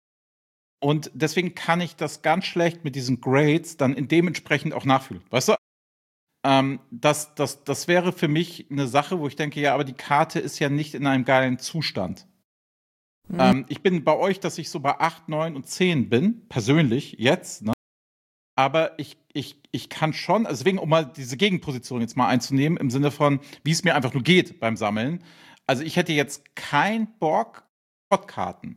Und deswegen kann ich das ganz schlecht mit diesen Grades dann in dementsprechend auch nachfühlen. Weißt du? Ähm, das, das, das wäre für mich eine Sache, wo ich denke, ja, aber die Karte ist ja nicht in einem geilen Zustand. Mhm. Ähm, ich bin bei euch, dass ich so bei acht, neun und zehn bin, persönlich, jetzt, ne? Aber ich, ich, ich kann schon, also deswegen, um mal diese Gegenposition jetzt mal einzunehmen, im Sinne von, wie es mir einfach nur geht beim Sammeln. Also ich hätte jetzt keinen Bock, Spotkarten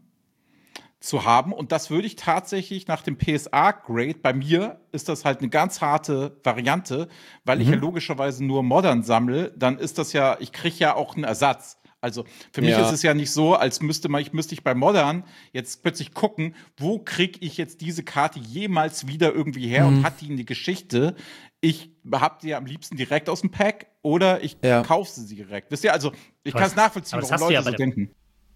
zu haben. Und das würde ich tatsächlich nach dem P S A-Grade, bei mir ist das halt eine ganz harte Variante, weil mhm. ich ja logischerweise nur Modern sammle, dann ist das ja, ich kriege ja auch einen Ersatz. Also für mich ja. ist es ja nicht so, als müsste man, ich müsste ich bei Modern jetzt plötzlich gucken, wo kriege ich jetzt diese Karte jemals wieder irgendwie her mhm. und hat die eine Geschichte? Ich hab die am liebsten direkt aus dem Pack oder ich ja. kaufe sie direkt. Wisst ihr, also ich kann es nachvollziehen, warum Leute ja so denken.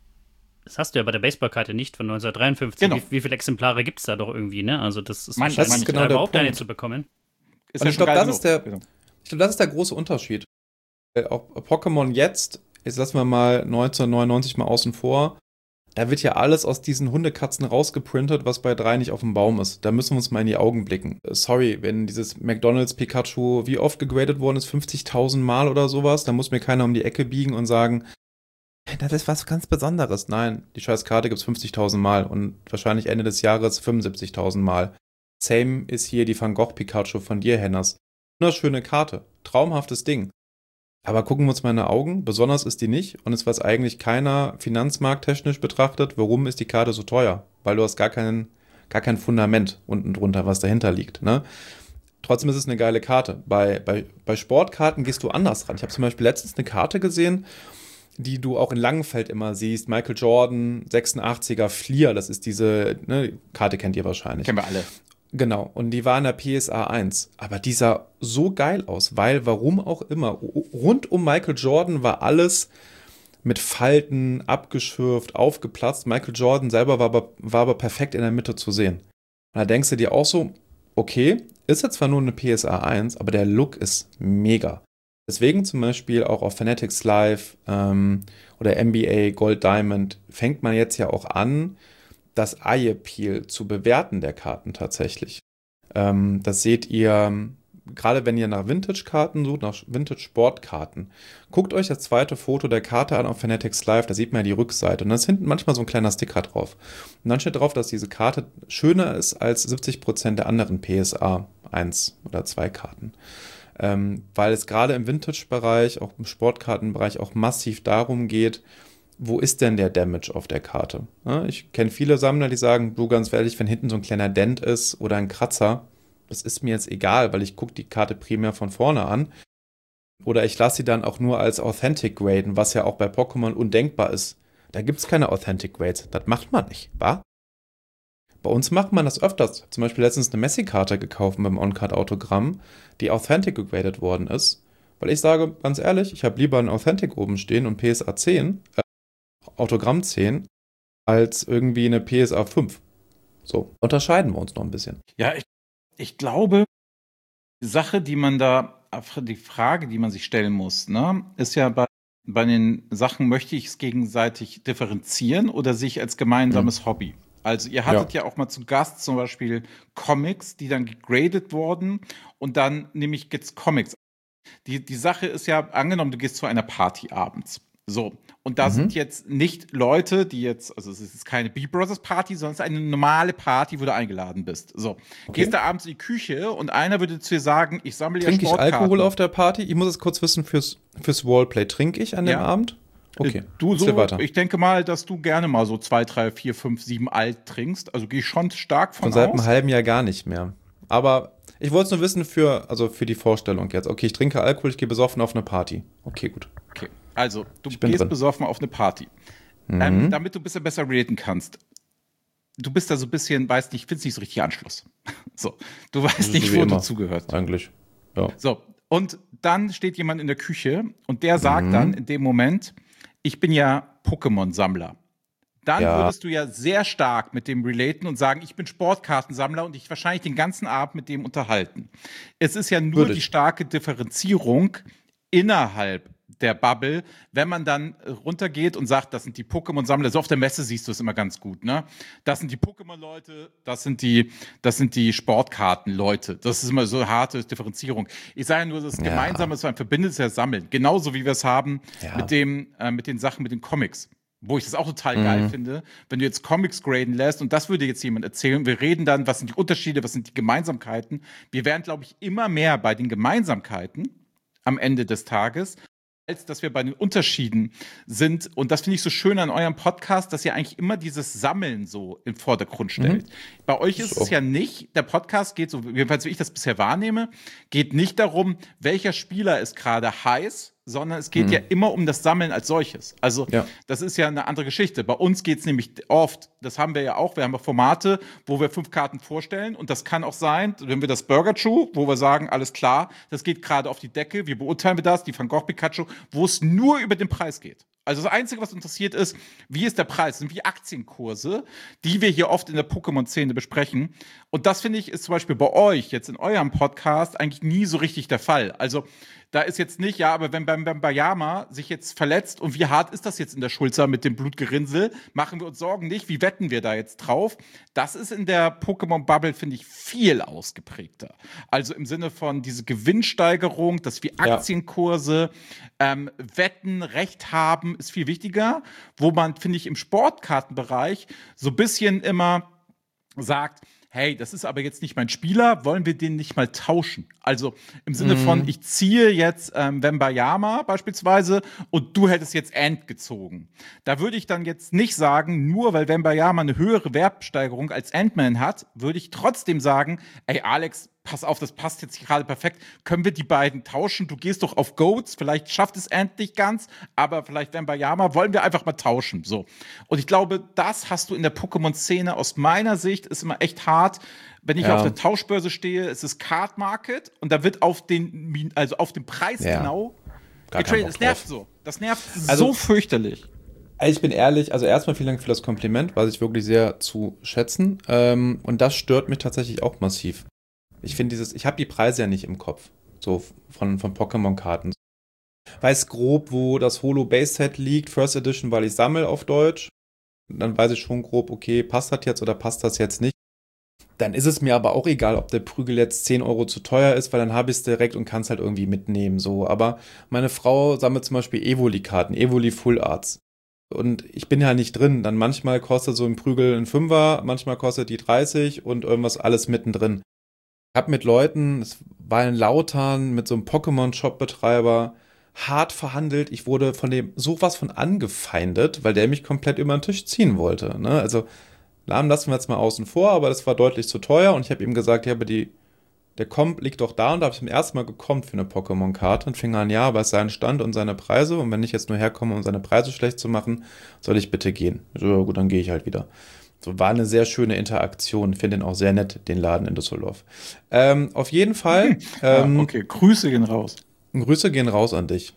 Das hast du ja bei der Baseballkarte nicht von neunzehnhundertdreiundfünfzig. Genau. Wie, wie viele Exemplare gibt es da doch irgendwie, ne? Also das ist mein, das ist genau der überhaupt Punkt. eine zu bekommen. Ist ja ich glaube, das, der, genau. glaub, das ist der große Unterschied. Auch Pokémon jetzt, jetzt lassen wir mal neunzehnhundertneunundneunzig mal außen vor, da wird ja alles aus diesen Hundekatzen rausgeprintet, was bei drei nicht auf dem Baum ist. Da müssen wir uns mal in die Augen blicken. Sorry, wenn dieses McDonald's Pikachu wie oft gegradet worden ist, fünfzigtausend Mal oder sowas, da muss mir keiner um die Ecke biegen und sagen, das ist was ganz Besonderes. Nein, die scheiß Karte gibt es fünfzigtausend Mal und wahrscheinlich Ende des Jahres fünfundsiebzigtausend Mal. Same ist hier die Van Gogh Pikachu von dir, Hennas. Wunderschöne Karte. Traumhaftes Ding. Aber gucken wir uns mal in die Augen. Besonders ist die nicht und es weiß eigentlich keiner finanzmarkttechnisch betrachtet, warum ist die Karte so teuer? Weil du hast gar kein, gar kein Fundament unten drunter, was dahinter liegt, ne? Trotzdem ist es eine geile Karte. Bei, bei, bei Sportkarten gehst du anders ran. Ich habe zum Beispiel letztens eine Karte gesehen, die du auch in Langenfeld immer siehst. Michael Jordan, sechsundachtziger Fleer, das ist diese, ne, Karte kennt ihr wahrscheinlich. Kennen wir alle. Genau, und die war in der P S A eins. Aber die sah so geil aus, weil, warum auch immer, rund um Michael Jordan war alles mit Falten, abgeschürft, aufgeplatzt. Michael Jordan selber war aber, war aber perfekt in der Mitte zu sehen. Und da denkst du dir auch so, okay, ist jetzt zwar nur eine P S A eins, aber der Look ist mega. Deswegen zum Beispiel auch auf Fanatics Live ähm, oder N B A Gold Diamond fängt man jetzt ja auch an, das Eye Appeal zu bewerten der Karten tatsächlich. Ähm, das seht ihr, gerade wenn ihr nach Vintage-Karten sucht, nach Vintage-Sportkarten. Guckt euch das zweite Foto der Karte an auf Fanatics Live, da sieht man ja die Rückseite. Und da ist hinten manchmal so ein kleiner Sticker drauf. Und dann steht drauf, dass diese Karte schöner ist als siebzig Prozent der anderen P S A eins oder zwei Karten. Ähm, weil es gerade im Vintage-Bereich, auch im Sportkartenbereich auch massiv darum geht, wo ist denn der Damage auf der Karte? Ja, ich kenne viele Sammler, die sagen, du, ganz ehrlich, wenn hinten so ein kleiner Dent ist oder ein Kratzer, das ist mir jetzt egal, weil ich gucke die Karte primär von vorne an. Oder ich lasse sie dann auch nur als Authentic graden, was ja auch bei Pokémon undenkbar ist. Da gibt es keine Authentic Grades, das macht man nicht, wa? Bei uns macht man das öfters. Zum Beispiel letztens eine Messi-Karte gekauft beim On-Card-Autogramm, die Authentic gegradet worden ist. Weil ich sage, ganz ehrlich, ich habe lieber ein Authentic oben stehen und P S A zehn, äh, Autogramm zehn, als irgendwie eine P S A fünf. So, unterscheiden wir uns noch ein bisschen. Ja, ich, ich glaube, die Sache, die man da, die Frage, die man sich stellen muss, ne, ist ja bei, bei den Sachen, möchte ich es gegenseitig differenzieren oder sehe ich als gemeinsames mhm. Hobby? Also ihr hattet ja. ja auch mal zu Gast zum Beispiel Comics, die dann gegradet wurden und dann nehme ich jetzt Comics. Die, die Sache ist ja, angenommen, du gehst zu einer Party abends. So, und da mhm. sind jetzt nicht Leute, die jetzt, also es ist keine B-Brothers Party, sondern es ist eine normale Party, wo du eingeladen bist. So, okay. Gehst da abends in die Küche und einer würde zu dir sagen, ich sammle ja Sportkarten. Trinke ich Alkohol auf der Party? Ich muss es kurz wissen, fürs, fürs Wallplay. Trinke ich an dem ja. Abend? Okay, du so, weiter. Ich denke mal, dass du gerne mal so zwei, drei, vier, fünf, sieben alt trinkst. Also gehe ich schon stark von, von seit aus. Seit einem halben Jahr gar nicht mehr. Aber ich wollte es nur wissen für, also für die Vorstellung jetzt. Okay, ich trinke Alkohol, ich gehe besoffen auf eine Party. Okay, gut. Okay, also du gehst drin. besoffen auf eine Party. Mhm. Ähm, damit du ein bisschen besser raten kannst. du bist da so ein bisschen, weißt nicht, findest nicht so richtig Anschluss. So, du weißt nicht, wo du zugehörst. Eigentlich, ja. So, und dann steht jemand in der Küche und der sagt mhm. dann in dem Moment, ich bin ja Pokémon-Sammler. Dann ja. würdest du ja sehr stark mit dem relaten und sagen, ich bin Sportkartensammler und dich wahrscheinlich den ganzen Abend mit dem unterhalten. Es ist ja nur Würde die starke Differenzierung innerhalb der Bubble, wenn man dann runtergeht und sagt, das sind die Pokémon-Sammler. So auf der Messe siehst du es immer ganz gut, ne? Das sind die Pokémon-Leute, das sind die, das sind die Sportkarten-Leute. Das ist immer so eine harte Differenzierung. Ich sage nur, das ja. Gemeinsame, was man verbindet, ist ja Sammeln. Genauso wie wir es haben ja. mit dem, äh, mit den Sachen, mit den Comics. Wo ich das auch total mhm. geil finde, wenn du jetzt Comics graden lässt und das würde jetzt jemand erzählen, wir reden dann, was sind die Unterschiede, was sind die Gemeinsamkeiten. Wir werden, glaube ich, immer mehr bei den Gemeinsamkeiten am Ende des Tages, als dass wir bei den Unterschieden sind. Und das finde ich so schön an eurem Podcast, dass ihr eigentlich immer dieses Sammeln so im Vordergrund stellt. Mhm. Bei euch ist so. Es ja nicht, der Podcast geht so, jedenfalls wie ich das bisher wahrnehme, geht nicht darum, welcher Spieler ist gerade heiß, sondern es geht mhm. ja immer um das Sammeln als solches. Also ja. das ist ja eine andere Geschichte. Bei uns geht es nämlich oft, das haben wir ja auch, wir haben ja Formate, wo wir fünf Karten vorstellen und das kann auch sein, wenn wir das Burger Chew, wo wir sagen, alles klar, das geht gerade auf die Decke, wie beurteilen wir das, die Van Gogh Pikachu, wo es nur über den Preis geht. Also das Einzige, was interessiert ist, wie ist der Preis, sind wie Aktienkurse, die wir hier oft in der Pokémon-Szene besprechen. Und das, finde ich, ist zum Beispiel bei euch jetzt in eurem Podcast eigentlich nie so richtig der Fall. Also da ist jetzt nicht, ja, aber wenn beim Bayama sich jetzt verletzt und wie hart ist das jetzt in der Schulter mit dem Blutgerinnsel, machen wir uns Sorgen nicht, wie wetten wir da jetzt drauf? Das ist in der Pokémon-Bubble, finde ich, viel ausgeprägter. Also im Sinne von diese Gewinnsteigerung, dass wir Aktienkurse, ja. ähm, Wetten, Recht haben, ist viel wichtiger, wo man, finde ich, im Sportkartenbereich so ein bisschen immer sagt, hey, das ist aber jetzt nicht mein Spieler, wollen wir den nicht mal tauschen? Also im Sinne mm. von, ich ziehe jetzt ähm, Wembayama beispielsweise und du hättest jetzt Ant gezogen. Da würde ich dann jetzt nicht sagen, nur weil Wembayama eine höhere Wertsteigerung als Ant-Man hat, würde ich trotzdem sagen, ey Alex, pass auf, das passt jetzt gerade perfekt. Können wir die beiden tauschen? Du gehst doch auf Goats, vielleicht schafft es Ant nicht ganz, aber vielleicht Wembayama, wollen wir einfach mal tauschen. So. Und ich glaube, das hast du in der Pokémon-Szene aus meiner Sicht, ist immer echt hart. Wenn ich ja. auf der Tauschbörse stehe, es ist Card Market und da wird auf den, also auf den Preis ja. genau getradet. Das nervt so. Das nervt also, so fürchterlich. Ich bin ehrlich, also erstmal vielen Dank für das Kompliment, weiß ich wirklich sehr zu schätzen. Ähm, und das stört mich tatsächlich auch massiv. Ich finde dieses, ich habe die Preise ja nicht im Kopf, so von, von Pokémon-Karten. Weiß grob, wo das Holo-Base-Set liegt, First Edition, weil ich sammle auf Deutsch. Dann weiß ich schon grob, okay, passt das jetzt oder passt das jetzt nicht. Dann ist es mir aber auch egal, ob der Prügel jetzt zehn Euro zu teuer ist, weil dann habe ich es direkt und kann es halt irgendwie mitnehmen. So. Aber meine Frau sammelt zum Beispiel Evoli-Karten, Evoli Full Arts. Und ich bin ja nicht drin. Dann manchmal kostet so ein Prügel ein Fünfer, manchmal kostet die dreißig und irgendwas alles mittendrin. Ich habe mit Leuten, es war in Lautern, mit so einem Pokémon-Shop-Betreiber hart verhandelt. Ich wurde von dem sowas von angefeindet, weil der mich komplett über den Tisch ziehen wollte. Ne? Also Namen lassen wir jetzt mal außen vor, aber das war deutlich zu teuer und ich habe ihm gesagt, ja, aber die, der Comp liegt doch da und da habe ich zum ersten Mal gekommen für eine Pokémon-Karte und fing an, ja, aber es ist sein Stand und seine Preise und wenn ich jetzt nur herkomme, um seine Preise schlecht zu machen, soll ich bitte gehen. So, ja, gut, dann gehe ich halt wieder. So, war eine sehr schöne Interaktion, finde ihn auch sehr nett, den Laden in Düsseldorf. Ähm, auf jeden Fall. Ähm, ja, okay, Grüße gehen raus. Grüße gehen raus an dich.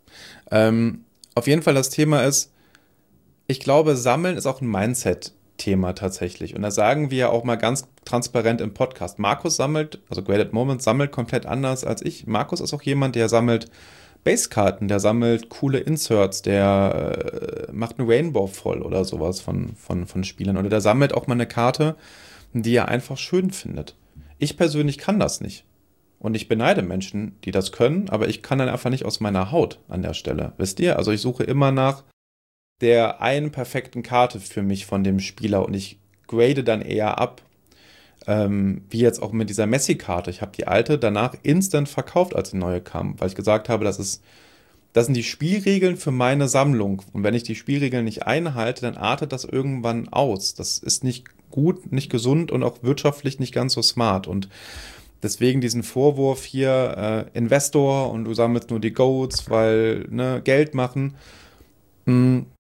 Ähm, auf jeden Fall das Thema ist, ich glaube, Sammeln ist auch ein Mindset-Thema tatsächlich. Und da sagen wir ja auch mal ganz transparent im Podcast. Markus sammelt, also Graded Moments sammelt komplett anders als ich. Markus ist auch jemand, der sammelt Basekarten, der sammelt coole Inserts, der äh, macht eine Rainbow voll oder sowas von, von, von Spielern. Oder der sammelt auch mal eine Karte, die er einfach schön findet. Ich persönlich kann das nicht. Und ich beneide Menschen, die das können, aber ich kann dann einfach nicht aus meiner Haut an der Stelle. Wisst ihr? Also ich suche immer nach der einen perfekten Karte für mich von dem Spieler und ich grade dann eher ab. Ähm, wie jetzt auch mit dieser Messi-Karte. Ich habe die alte danach instant verkauft, als die neue kam, weil ich gesagt habe, das ist, das sind die Spielregeln für meine Sammlung. Und wenn ich die Spielregeln nicht einhalte, dann artet das irgendwann aus. Das ist nicht gut, nicht gesund und auch wirtschaftlich nicht ganz so smart. Und deswegen diesen Vorwurf hier, äh, Investor und du sammelst nur die Goats, weil ne, Geld machen. Mh,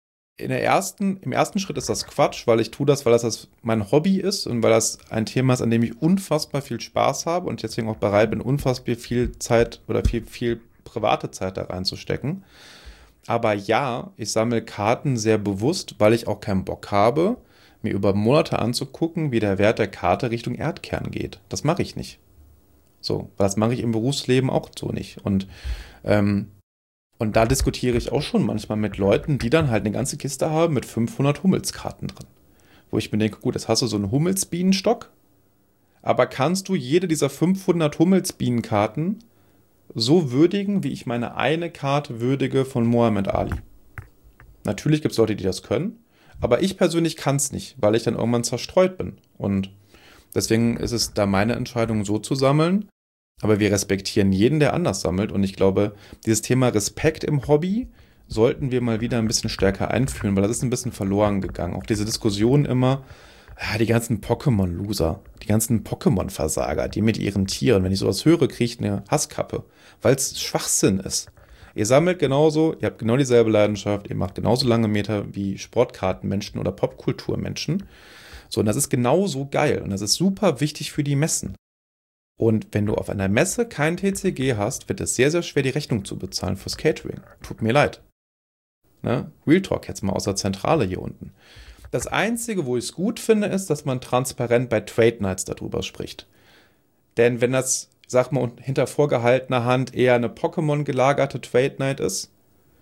in der ersten, im ersten Schritt ist das Quatsch, weil ich tue das, weil das, das mein Hobby ist und weil das ein Thema ist, an dem ich unfassbar viel Spaß habe und deswegen auch bereit bin, unfassbar viel Zeit oder viel, viel private Zeit da reinzustecken. Aber ja, ich sammle Karten sehr bewusst, weil ich auch keinen Bock habe, mir über Monate anzugucken, wie der Wert der Karte Richtung Erdkern geht. Das mache ich nicht. So, das mache ich im Berufsleben auch so nicht. Und, ähm, und da diskutiere ich auch schon manchmal mit Leuten, die dann halt eine ganze Kiste haben mit fünfhundert Hummelskarten drin. Wo ich mir denke, gut, jetzt hast du so einen Hummelsbienenstock, aber kannst du jede dieser fünfhundert Hummelsbienenkarten so würdigen, wie ich meine eine Karte würdige von Muhammad Ali? Natürlich gibt es Leute, die das können, aber ich persönlich kann es nicht, weil ich dann irgendwann zerstreut bin. Und deswegen ist es da meine Entscheidung, so zu sammeln. Aber wir respektieren jeden, der anders sammelt. Und ich glaube, dieses Thema Respekt im Hobby sollten wir mal wieder ein bisschen stärker einführen, weil das ist ein bisschen verloren gegangen. Auch diese Diskussion immer, ja, die ganzen Pokémon-Loser, die ganzen Pokémon-Versager, die mit ihren Tieren, wenn ich sowas höre, kriege ich eine Hasskappe, weil es Schwachsinn ist. Ihr sammelt genauso, ihr habt genau dieselbe Leidenschaft, ihr macht genauso lange Meter wie Sportkartenmenschen oder Popkulturmenschen. So, und das ist genauso geil und das ist super wichtig für die Messen. Und wenn du auf einer Messe kein T C G hast, wird es sehr, sehr schwer, die Rechnung zu bezahlen fürs Catering. Tut mir leid. Ne? Real Talk jetzt mal aus der Zentrale hier unten. Das Einzige, wo ich es gut finde, ist, dass man transparent bei Trade Nights darüber spricht. Denn wenn das, sag mal, hinter vorgehaltener Hand eher eine Pokémon-gelagerte Trade Night ist,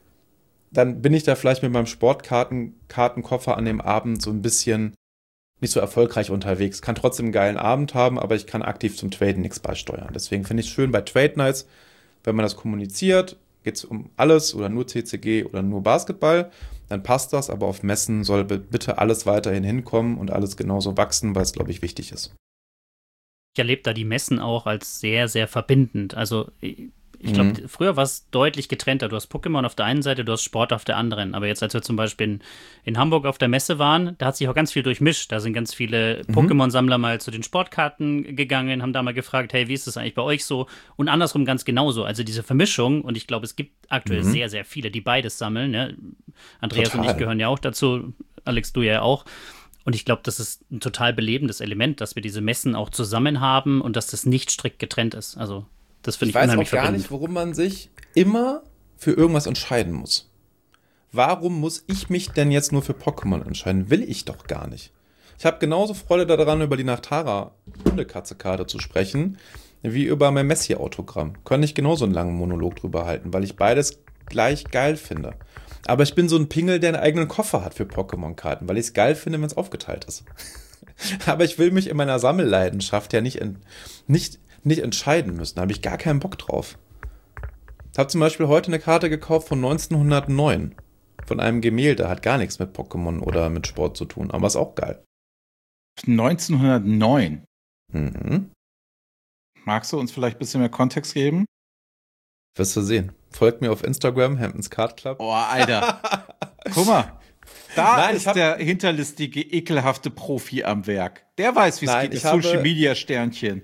dann bin ich da vielleicht mit meinem Sportkartenkoffer an dem Abend so ein bisschen nicht so erfolgreich unterwegs. Kann trotzdem einen geilen Abend haben, aber ich kann aktiv zum Traden nichts beisteuern. Deswegen finde ich es schön bei Trade Nights, wenn man das kommuniziert, geht es um alles oder nur T C G oder nur Basketball, dann passt das, aber auf Messen soll bitte alles weiterhin hinkommen und alles genauso wachsen, weil es, glaube ich, wichtig ist. Ich erlebe da die Messen auch als sehr, sehr verbindend. Also ich glaube, mhm. früher war es deutlich getrennter. Du hast Pokémon auf der einen Seite, du hast Sport auf der anderen. Aber jetzt, als wir zum Beispiel in, in Hamburg auf der Messe waren, da hat sich auch ganz viel durchmischt. Da sind ganz viele mhm. Pokémon-Sammler mal zu den Sportkarten gegangen, haben da mal gefragt, hey, wie ist das eigentlich bei euch so? Und andersrum ganz genauso. Also diese Vermischung, und ich glaube, es gibt aktuell mhm. sehr, sehr viele, die beides sammeln. Ne? Andreas Total. und ich gehören ja auch dazu, Alex, du ja auch. Und ich glaube, das ist ein total belebendes Element, dass wir diese Messen auch zusammen haben und dass das nicht strikt getrennt ist. Also das finde ich, ich unheimlich verbindend. Ich weiß auch gar nicht, warum man sich immer für irgendwas entscheiden muss. Warum muss ich mich denn jetzt nur für Pokémon entscheiden? Will ich doch gar nicht. Ich habe genauso Freude daran, über die Nachtara Hundekatze-Karte zu sprechen, wie über mein Messi-Autogramm. Kann ich genauso einen langen Monolog drüber halten, weil ich beides gleich geil finde. Aber ich bin so ein Pingel, der einen eigenen Koffer hat für Pokémon-Karten, weil ich es geil finde, wenn es aufgeteilt ist. Aber ich will mich in meiner Sammelleidenschaft ja nicht, in, nicht, nicht entscheiden müssen. Da habe ich gar keinen Bock drauf. Ich habe zum Beispiel heute eine Karte gekauft von neunzehnhundertneun. Von einem Gemälde. Hat gar nichts mit Pokémon oder mit Sport zu tun. Aber ist auch geil. neunzehnhundertneun? Mhm. Magst du uns vielleicht ein bisschen mehr Kontext geben? Wirst du sehen. Folgt mir auf Instagram, Hamptons Card Club. Oh, Alter. Guck mal. Da Nein, ist der hinterlistige, ekelhafte Profi am Werk. Der weiß, wie es geht, das Social-Media-Sternchen.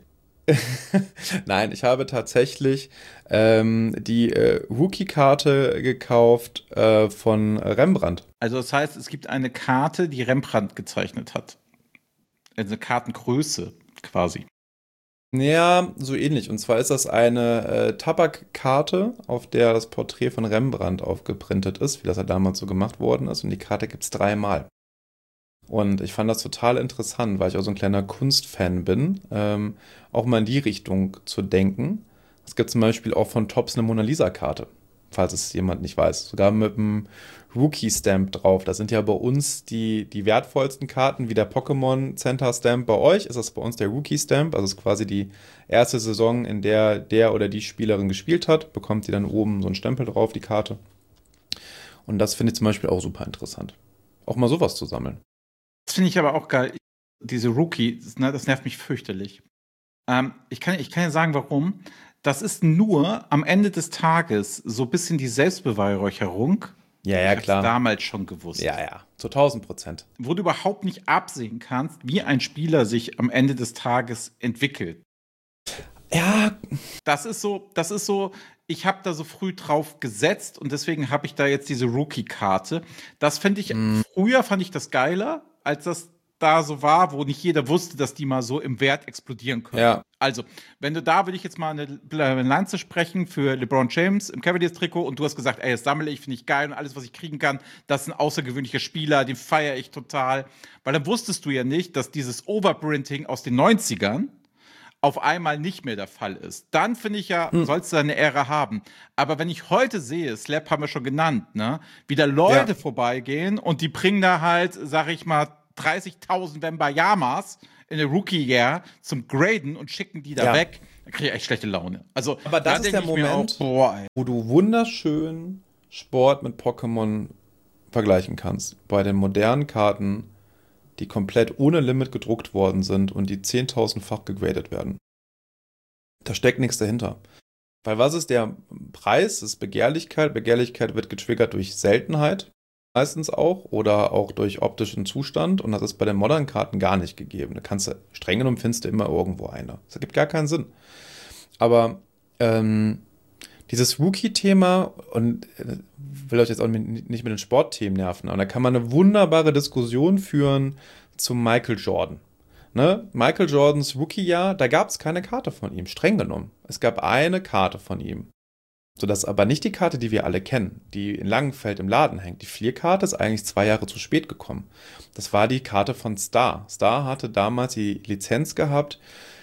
Nein, ich habe tatsächlich ähm, die äh, Rookie-Karte gekauft äh, von Rembrandt. Also das heißt, es gibt eine Karte, die Rembrandt gezeichnet hat. Also eine Kartengröße quasi. Ja, so ähnlich. Und zwar ist das eine äh, Tabakkarte, auf der das Porträt von Rembrandt aufgeprintet ist, wie das ja damals so gemacht worden ist. Und die Karte gibt es dreimal. Und ich fand das total interessant, weil ich auch so ein kleiner Kunstfan bin, ähm, auch mal in die Richtung zu denken. Es gibt zum Beispiel auch von Topps eine Mona Lisa-Karte, falls es jemand nicht weiß. Sogar mit einem Rookie-Stamp drauf. Das sind ja bei uns die, die wertvollsten Karten, wie der Pokémon Center-Stamp. Bei euch ist das bei uns der Rookie-Stamp. Also es ist quasi die erste Saison, in der der oder die Spielerin gespielt hat. Bekommt die dann oben so einen Stempel drauf, die Karte. Und das finde ich zum Beispiel auch super interessant. Auch mal sowas zu sammeln. Das finde ich aber auch geil. Diese Rookie, das, das nervt mich fürchterlich. Ähm, ich kann, ich kann ja sagen, warum. Das ist nur am Ende des Tages so ein bisschen die Selbstbeweihräucherung. Ja, ja, ich klar. Ich hab's damals schon gewusst. Ja, ja, zu tausend Prozent. Wo du überhaupt nicht absehen kannst, wie ein Spieler sich am Ende des Tages entwickelt. Ja. Das ist so, das ist so, ich habe da so früh drauf gesetzt und deswegen habe ich da jetzt diese Rookie-Karte. Das finde ich, mm. früher fand ich das geiler, als das da so war, wo nicht jeder wusste, dass die mal so im Wert explodieren können. Ja. Also, wenn du da, würde ich jetzt mal eine, eine Lanze sprechen für LeBron James im Cavaliers-Trikot und du hast gesagt, ey, das sammle ich, finde ich geil und alles, was ich kriegen kann, das ist ein außergewöhnlicher Spieler, den feiere ich total. Weil dann wusstest du ja nicht, dass dieses Overprinting aus den neunzigern auf einmal nicht mehr der Fall ist. Dann finde ich ja, hm. sollst du eine Ära haben. Aber wenn ich heute sehe, Slap haben wir schon genannt, ne, wie da Leute ja. vorbeigehen und die bringen da halt, sag ich mal, dreißigtausend Wembayamas in der Rookie-Year zum Graden und schicken die da ja. weg, dann kriege ich echt schlechte Laune. Also, aber das da ist der Moment, auch, boah, wo du wunderschön Sport mit Pokémon vergleichen kannst. Bei den modernen Karten, die komplett ohne Limit gedruckt worden sind und die zehntausendfach gegradet werden. Da steckt nichts dahinter. Weil was ist der Preis? Das ist Begehrlichkeit. Begehrlichkeit wird getriggert durch Seltenheit. Meistens auch, oder auch durch optischen Zustand, und das ist bei den modernen Karten gar nicht gegeben. Da kannst du, streng genommen findest du immer irgendwo eine. Das ergibt gar keinen Sinn. Aber ähm, dieses Rookie-Thema, und äh, will euch jetzt auch nicht mit den Sportthemen nerven, aber da kann man eine wunderbare Diskussion führen zu Michael Jordan. Ne? Michael Jordans Rookie-Jahr, da gab es keine Karte von ihm, streng genommen. Es gab eine Karte von ihm. Sodass aber nicht die Karte, die wir alle kennen, die in Langenfeld im Laden hängt. Die Flier-Karte ist eigentlich zwei Jahre zu spät gekommen. Das war die Karte von Star. Star hatte damals die Lizenz gehabt,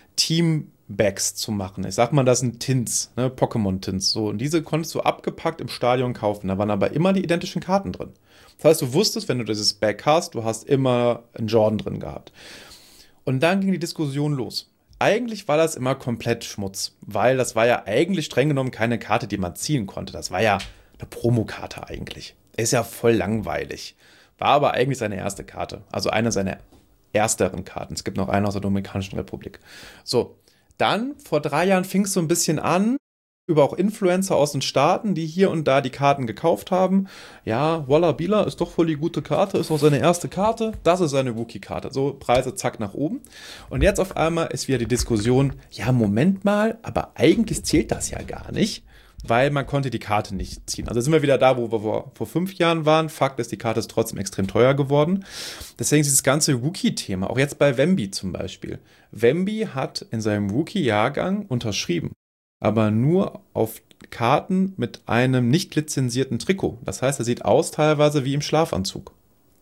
Team-Bags zu machen. Ich sag mal, das sind Tints, ne? Pokémon-Tints. So, und diese konntest du abgepackt im Stadion kaufen. Da waren aber immer die identischen Karten drin. Das heißt, du wusstest, wenn du dieses Bag hast, du hast immer einen Jordan drin gehabt. Und dann ging die Diskussion los. Eigentlich war das immer komplett Schmutz, weil das war ja eigentlich streng genommen keine Karte, die man ziehen konnte. Das war ja eine Promokarte eigentlich. Ist ja voll langweilig. War aber eigentlich seine erste Karte. Also eine seiner ersteren Karten. Es gibt noch eine aus der Dominikanischen Republik. So, dann vor drei Jahren fing es so ein bisschen an, über auch Influencer aus den Staaten, die hier und da die Karten gekauft haben. Ja, Walla Bila ist doch voll die gute Karte, ist auch seine erste Karte. Das ist seine Rookie-Karte. So, Preise zack nach oben. Und jetzt auf einmal ist wieder die Diskussion, ja, Moment mal, aber eigentlich zählt das ja gar nicht, weil man konnte die Karte nicht ziehen. Also sind wir wieder da, wo wir vor, vor fünf Jahren waren. Fakt ist, die Karte ist trotzdem extrem teuer geworden. Deswegen ist dieses ganze Rookie-Thema, auch jetzt bei Wemby zum Beispiel. Wemby hat in seinem Rookie-Jahrgang unterschrieben, aber nur auf Karten mit einem nicht lizenzierten Trikot. Das heißt, er sieht aus teilweise wie im Schlafanzug.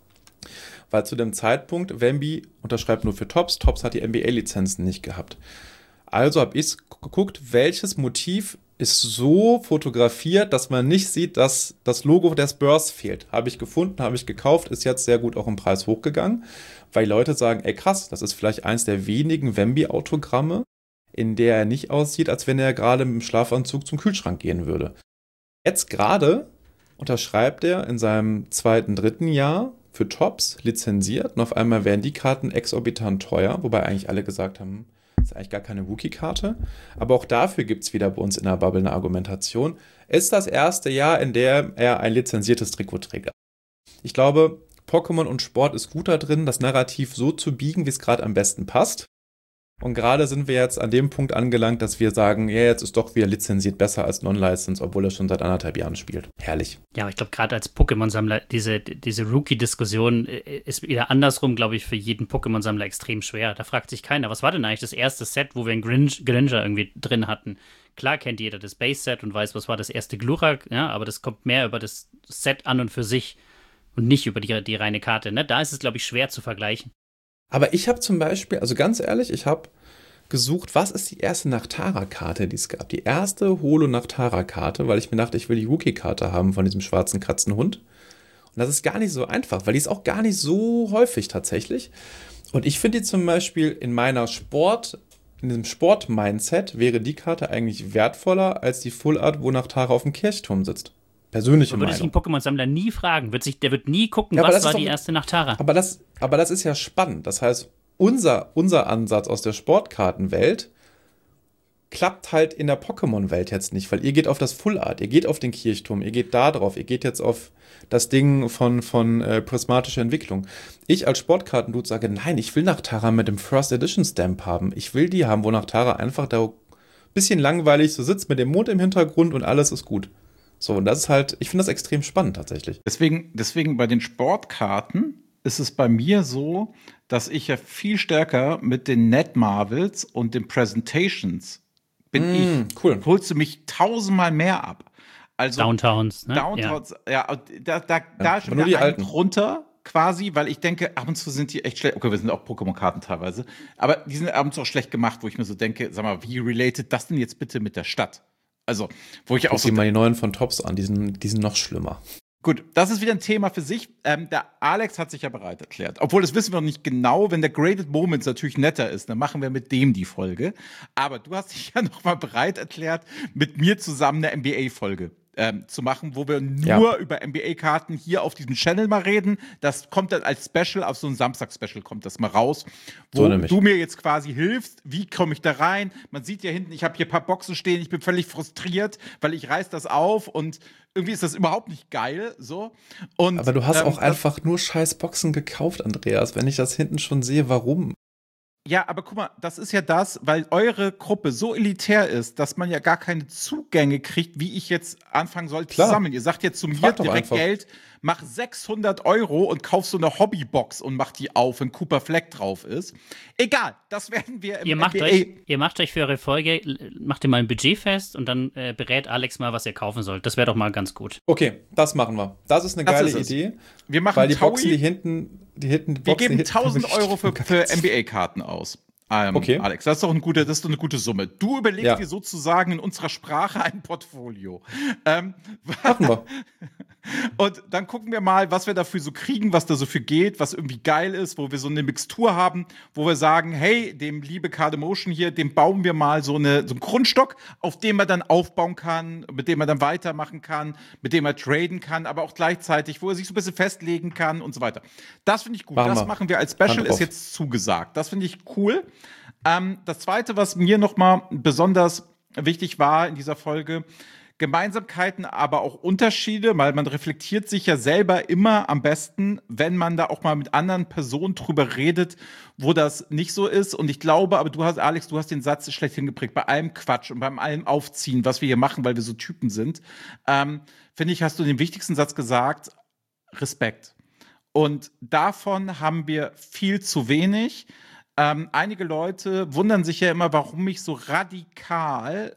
Weil zu dem Zeitpunkt Wemby unterschreibt nur für Topps. Topps hat die N B A-Lizenzen nicht gehabt. Also habe ich geguckt, welches Motiv ist so fotografiert, dass man nicht sieht, dass das Logo der Spurs fehlt. Habe ich gefunden, habe ich gekauft, ist jetzt sehr gut auch im Preis hochgegangen, weil Leute sagen, ey krass, das ist vielleicht eins der wenigen Wemby-Autogramme, in der er nicht aussieht, als wenn er gerade mit dem Schlafanzug zum Kühlschrank gehen würde. Jetzt gerade unterschreibt er in seinem zweiten, dritten Jahr für Topps lizenziert und auf einmal werden die Karten exorbitant teuer, wobei eigentlich alle gesagt haben, das ist eigentlich gar keine Rookie-Karte. Aber auch dafür gibt es wieder bei uns in der Bubble eine Argumentation. Ist das erste Jahr, in dem er ein lizenziertes Trikot trägt. Ich glaube, Pokémon und Sport ist gut da drin, das Narrativ so zu biegen, wie es gerade am besten passt. Und gerade sind wir jetzt an dem Punkt angelangt, dass wir sagen, ja, jetzt ist doch wieder lizenziert besser als Non-License, obwohl er schon seit anderthalb Jahren spielt. Herrlich. Ja, aber ich glaube, gerade als Pokémon-Sammler, diese, diese Rookie-Diskussion ist wieder andersrum, glaube ich, für jeden Pokémon-Sammler extrem schwer. Da fragt sich keiner, was war denn eigentlich das erste Set, wo wir einen Grinch, Gringer irgendwie drin hatten? Klar kennt jeder das Base-Set und weiß, was war das erste Glurak, ja, aber das kommt mehr über das Set an und für sich und nicht über die, die reine Karte. Ne? Da ist es, glaube ich, schwer zu vergleichen. Aber ich habe zum Beispiel, also ganz ehrlich, ich habe gesucht, was ist die erste Nachtara-Karte, die es gab. Die erste Holo-Nachtara-Karte, weil ich mir dachte, ich will die Rookie-Karte haben von diesem schwarzen Katzenhund. Und das ist gar nicht so einfach, weil die ist auch gar nicht so häufig tatsächlich. Und ich finde die zum Beispiel in meiner Sport, in diesem Sport-Mindset wäre die Karte eigentlich wertvoller als die Full-Art, wo Nachtara auf dem Kirchturm sitzt. Persönliche Meinung. Würde sich ein Pokémon-Sammler nie fragen. Wird sich, der wird nie gucken, ja, was war doch die erste Nachtara. Aber das, aber das ist ja spannend. Das heißt, unser, unser Ansatz aus der Sportkartenwelt klappt halt in der Pokémon-Welt jetzt nicht, weil ihr geht auf das Full Art, ihr geht auf den Kirchturm, ihr geht da drauf, ihr geht jetzt auf das Ding von, von äh, prismatischer Entwicklung. Ich als Sportkartendude sage, nein, ich will Nachtara mit dem First Edition Stamp haben. Ich will die haben, wo Nachtara einfach da bisschen langweilig, so sitzt mit dem Mond im Hintergrund und alles ist gut. So, und das ist halt, ich finde das extrem spannend tatsächlich. Deswegen, deswegen bei den Sportkarten ist es bei mir so, dass ich ja viel stärker mit den Netmarbles und den Presentations bin mm, ich. Cool. Holst du mich tausendmal mehr ab. Also Downtowns, ne? Downtowns, ja, ja da, da, ja, da ist schon nur die alten drunter quasi, weil ich denke, ab und zu sind die echt schlecht. Okay, wir sind auch Pokémon-Karten teilweise, aber die sind ab und zu auch schlecht gemacht, wo ich mir so denke, sag mal, wie related das denn jetzt bitte mit der Stadt? Also, wo ich Guck auch so. Guck dir mal die neuen von Tops an, die sind, die sind noch schlimmer. Gut, das ist wieder ein Thema für sich. Ähm, der Alex hat sich ja bereit erklärt. Obwohl, das wissen wir noch nicht genau. Wenn der Graded Moments natürlich netter ist, dann machen wir mit dem die Folge. Aber du hast dich ja noch mal bereit erklärt, mit mir zusammen eine N B A-Folge ähm, zu machen, wo wir nur ja. über N B A-Karten hier auf diesem Channel mal reden. Das kommt dann als Special, auf so ein Samstag-Special kommt das mal raus, wo so du mir jetzt quasi hilfst. Wie komme ich da rein? Man sieht ja hinten, ich habe hier ein paar Boxen stehen. Ich bin völlig frustriert, weil ich reiß das auf und irgendwie ist das überhaupt nicht geil, so. Und, aber du hast ähm, auch das, einfach nur scheiß Boxen gekauft, Andreas. Wenn ich das hinten schon sehe, warum? Ja, aber guck mal, das ist ja das, weil eure Gruppe so elitär ist, dass man ja gar keine Zugänge kriegt, wie ich jetzt anfangen soll zu sammeln. Ihr sagt jetzt zu mir direkt einfach Geld, mach sechshundert Euro und kauf so eine Hobbybox und mach die auf, wenn Cooper Fleck drauf ist. Egal, das werden wir im ihr macht N B A euch, Ihr macht euch für eure Folge, macht ihr mal ein Budget fest und dann äh, berät Alex mal, was ihr kaufen sollt. Das wäre doch mal ganz gut. Okay, das machen wir. Das ist eine das geile ist Idee. Wir machen weil die Taui, Boxen, die hinten, die hinten, die wir Boxen, geben tausend Euro für, für N B A-Karten aus. Ähm, okay. Alex, das ist doch eine gute, das ist doch eine gute Summe. Du überlegst ja. dir sozusagen in unserer Sprache ein Portfolio. Ähm, Machen wir. Und dann gucken wir mal, was wir dafür so kriegen, was da so für geht, was irgendwie geil ist, wo wir so eine Mixtur haben, wo wir sagen, hey, dem liebe Cardemotion hier, dem bauen wir mal so, eine, so einen Grundstock, auf dem man dann aufbauen kann, mit dem man dann weitermachen kann, mit dem man traden kann, aber auch gleichzeitig, wo er sich so ein bisschen festlegen kann und so weiter. Das finde ich gut. Machen das wir. machen wir als Special, ist jetzt zugesagt. Das finde ich cool. Ähm, das Zweite, was mir noch mal besonders wichtig war in dieser Folge, Gemeinsamkeiten, aber auch Unterschiede, weil man reflektiert sich ja selber immer am besten, wenn man da auch mal mit anderen Personen drüber redet, wo das nicht so ist. Und ich glaube, aber du hast, Alex, du hast den Satz schlecht hingeprägt, bei allem Quatsch und beim allem Aufziehen, was wir hier machen, weil wir so Typen sind, ähm, finde ich, hast du den wichtigsten Satz gesagt, Respekt. Und davon haben wir viel zu wenig. Ähm, einige Leute wundern sich ja immer, warum ich so radikal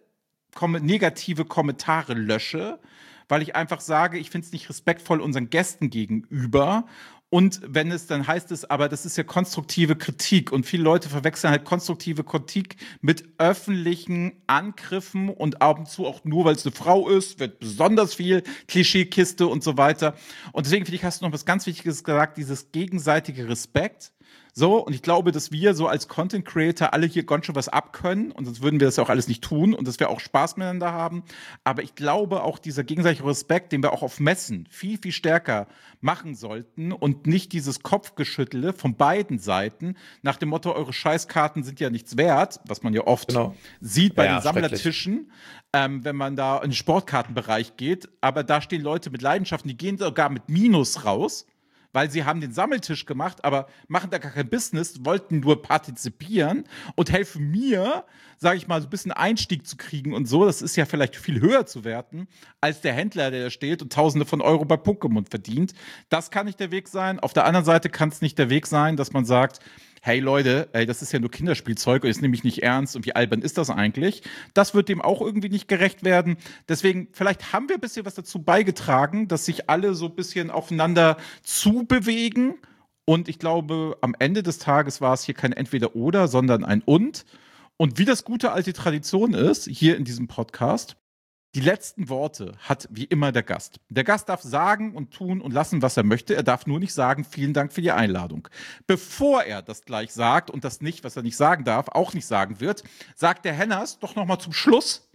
negative Kommentare lösche, weil ich einfach sage, ich finde es nicht respektvoll unseren Gästen gegenüber. Und wenn es dann heißt es, aber das ist ja konstruktive Kritik und viele Leute verwechseln halt konstruktive Kritik mit öffentlichen Angriffen und ab und zu auch nur, weil es eine Frau ist, wird besonders viel Klischeekiste und so weiter. Und deswegen finde ich, hast du noch was ganz Wichtiges gesagt, dieses gegenseitige Respekt. So, und ich glaube, dass wir so als Content Creator alle hier ganz schön was abkönnen und sonst würden wir das ja auch alles nicht tun und dass wir auch Spaß miteinander haben. Aber ich glaube auch, dieser gegenseitige Respekt, den wir auch auf Messen viel, viel stärker machen sollten und nicht dieses Kopfgeschüttele von beiden Seiten nach dem Motto, eure Scheißkarten sind ja nichts wert, was man ja oft genau. sieht bei ja, den Sammlertischen, ähm, wenn man da in den Sportkartenbereich geht. Aber da stehen Leute mit Leidenschaften, die gehen sogar mit Minus raus, weil sie haben den Sammeltisch gemacht, aber machen da gar kein Business, wollten nur partizipieren und helfen mir, sage ich mal, so ein bisschen Einstieg zu kriegen und so. Das ist ja vielleicht viel höher zu werten, als der Händler, der da steht und Tausende von Euro bei Pokémon verdient. Das kann nicht der Weg sein. Auf der anderen Seite kann es nicht der Weg sein, dass man sagt, hey Leute, ey, das ist ja nur Kinderspielzeug und ist nämlich nicht ernst und wie albern ist das eigentlich? Das wird dem auch irgendwie nicht gerecht werden. Deswegen, vielleicht haben wir ein bisschen was dazu beigetragen, dass sich alle so ein bisschen aufeinander zubewegen. Und ich glaube, am Ende des Tages war es hier kein Entweder-Oder, sondern ein Und. Und wie das gute alte Tradition ist, hier in diesem Podcast, die letzten Worte hat wie immer der Gast. Der Gast darf sagen und tun und lassen, was er möchte. Er darf nur nicht sagen, vielen Dank für die Einladung. Bevor er das gleich sagt und das nicht, was er nicht sagen darf, auch nicht sagen wird, sagt der Hennas doch noch mal zum Schluss,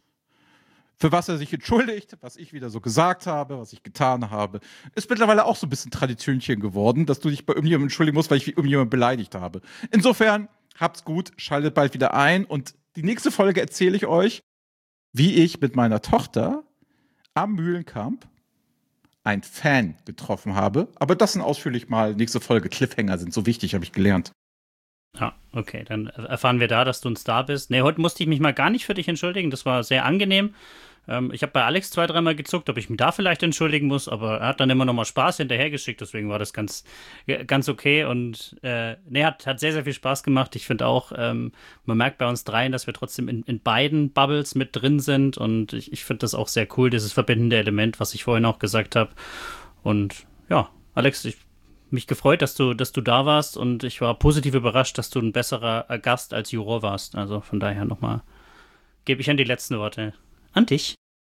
für was er sich entschuldigt, was ich wieder so gesagt habe, was ich getan habe. Ist mittlerweile auch so ein bisschen Traditionchen geworden, dass du dich bei irgendjemandem entschuldigen musst, weil ich irgendjemanden beleidigt habe. Insofern, habt's gut, schaltet bald wieder ein und die nächste Folge erzähle ich euch, wie ich mit meiner Tochter am Mühlenkamp einen Fan getroffen habe. Aber das sind ausführlich mal nächste Folge. Cliffhanger sind so wichtig, habe ich gelernt. Ja, okay, dann erfahren wir da, dass du ein Star bist. Nee, heute musste ich mich mal gar nicht für dich entschuldigen, das war sehr angenehm. Ähm, ich habe bei Alex zwei, dreimal gezuckt, ob ich mich da vielleicht entschuldigen muss, aber er hat dann immer noch mal Spaß hinterhergeschickt, deswegen war das ganz, ganz okay und äh, nee, hat, hat sehr, sehr viel Spaß gemacht. Ich finde auch, ähm, man merkt bei uns dreien, dass wir trotzdem in, in beiden Bubbles mit drin sind und ich, ich finde das auch sehr cool, dieses verbindende Element, was ich vorhin auch gesagt habe. Und ja, Alex, ich mich gefreut, dass du, dass du da warst und ich war positiv überrascht, dass du ein besserer Gast als Juror warst. Also von daher nochmal gebe ich an die letzten Worte an dich.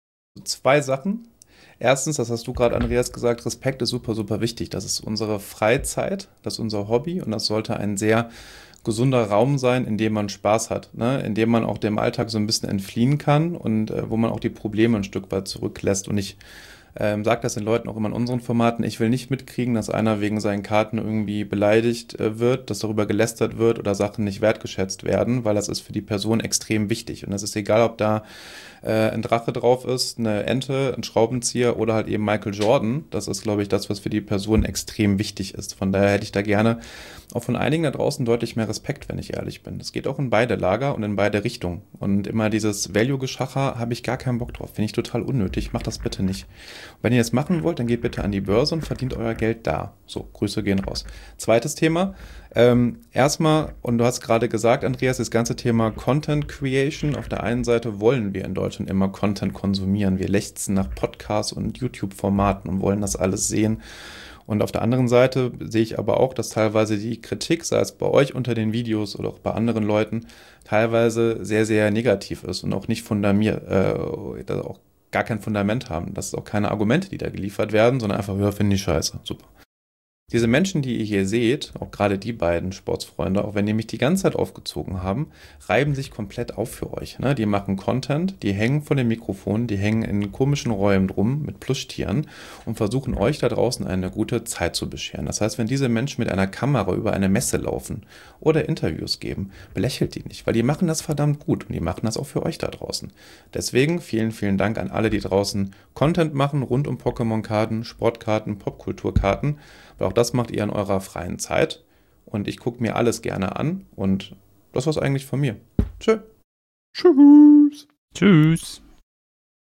Zwei Sachen. Erstens, das hast du gerade, Andreas, gesagt, Respekt ist super, super wichtig. Das ist unsere Freizeit, das ist unser Hobby und das sollte ein sehr gesunder Raum sein, in dem man Spaß hat, ne? In dem man auch dem Alltag so ein bisschen entfliehen kann und äh, wo man auch die Probleme ein Stück weit zurücklässt. Und ich ähm, sage das den Leuten auch immer in unseren Formaten, ich will nicht mitkriegen, dass einer wegen seinen Karten irgendwie beleidigt äh, wird, dass darüber gelästert wird oder Sachen nicht wertgeschätzt werden, weil das ist für die Person extrem wichtig. Und das ist egal, ob da äh, ein Drache drauf ist, eine Ente, ein Schraubenzieher oder halt eben Michael Jordan. Das ist, glaube ich, das, was für die Person extrem wichtig ist. Von daher hätte ich da gerne auch von einigen da draußen deutlich mehr Respekt, wenn ich ehrlich bin. Das geht auch in beide Lager und in beide Richtungen. Und immer dieses Value-Geschacher habe ich gar keinen Bock drauf. Finde ich total unnötig. Macht das bitte nicht. Und wenn ihr das machen wollt, dann geht bitte an die Börse und verdient euer Geld da. So, Grüße gehen raus. Zweites Thema. Ähm, erstmal, und du hast gerade gesagt, Andreas, das ganze Thema Content Creation. Auf der einen Seite wollen wir in Deutschland immer Content konsumieren. Wir lechzen nach Podcasts und YouTube-Formaten und wollen das alles sehen. Und auf der anderen Seite sehe ich aber auch, dass teilweise die Kritik, sei es bei euch unter den Videos oder auch bei anderen Leuten, teilweise sehr, sehr negativ ist und auch nicht fundamiert, äh, auch gar kein Fundament haben. Das ist auch keine Argumente, die da geliefert werden, sondern einfach, ja, finde ich scheiße. Super. Diese Menschen, die ihr hier seht, auch gerade die beiden Sportsfreunde, auch wenn die mich die ganze Zeit aufgezogen haben, reiben sich komplett auf für euch. Ne? Die machen Content, die hängen vor dem Mikrofon, die hängen in komischen Räumen drum mit Plüschtieren und versuchen euch da draußen eine gute Zeit zu bescheren. Das heißt, wenn diese Menschen mit einer Kamera über eine Messe laufen oder Interviews geben, belächelt die nicht, weil die machen das verdammt gut und die machen das auch für euch da draußen. Deswegen vielen, vielen Dank an alle, die draußen Content machen rund um Pokémon-Karten, Sportkarten, Popkulturkarten. Weil auch das macht ihr in eurer freien Zeit. Und ich gucke mir alles gerne an. Und das war's eigentlich von mir. Tschö. Tschüss. Tschüss.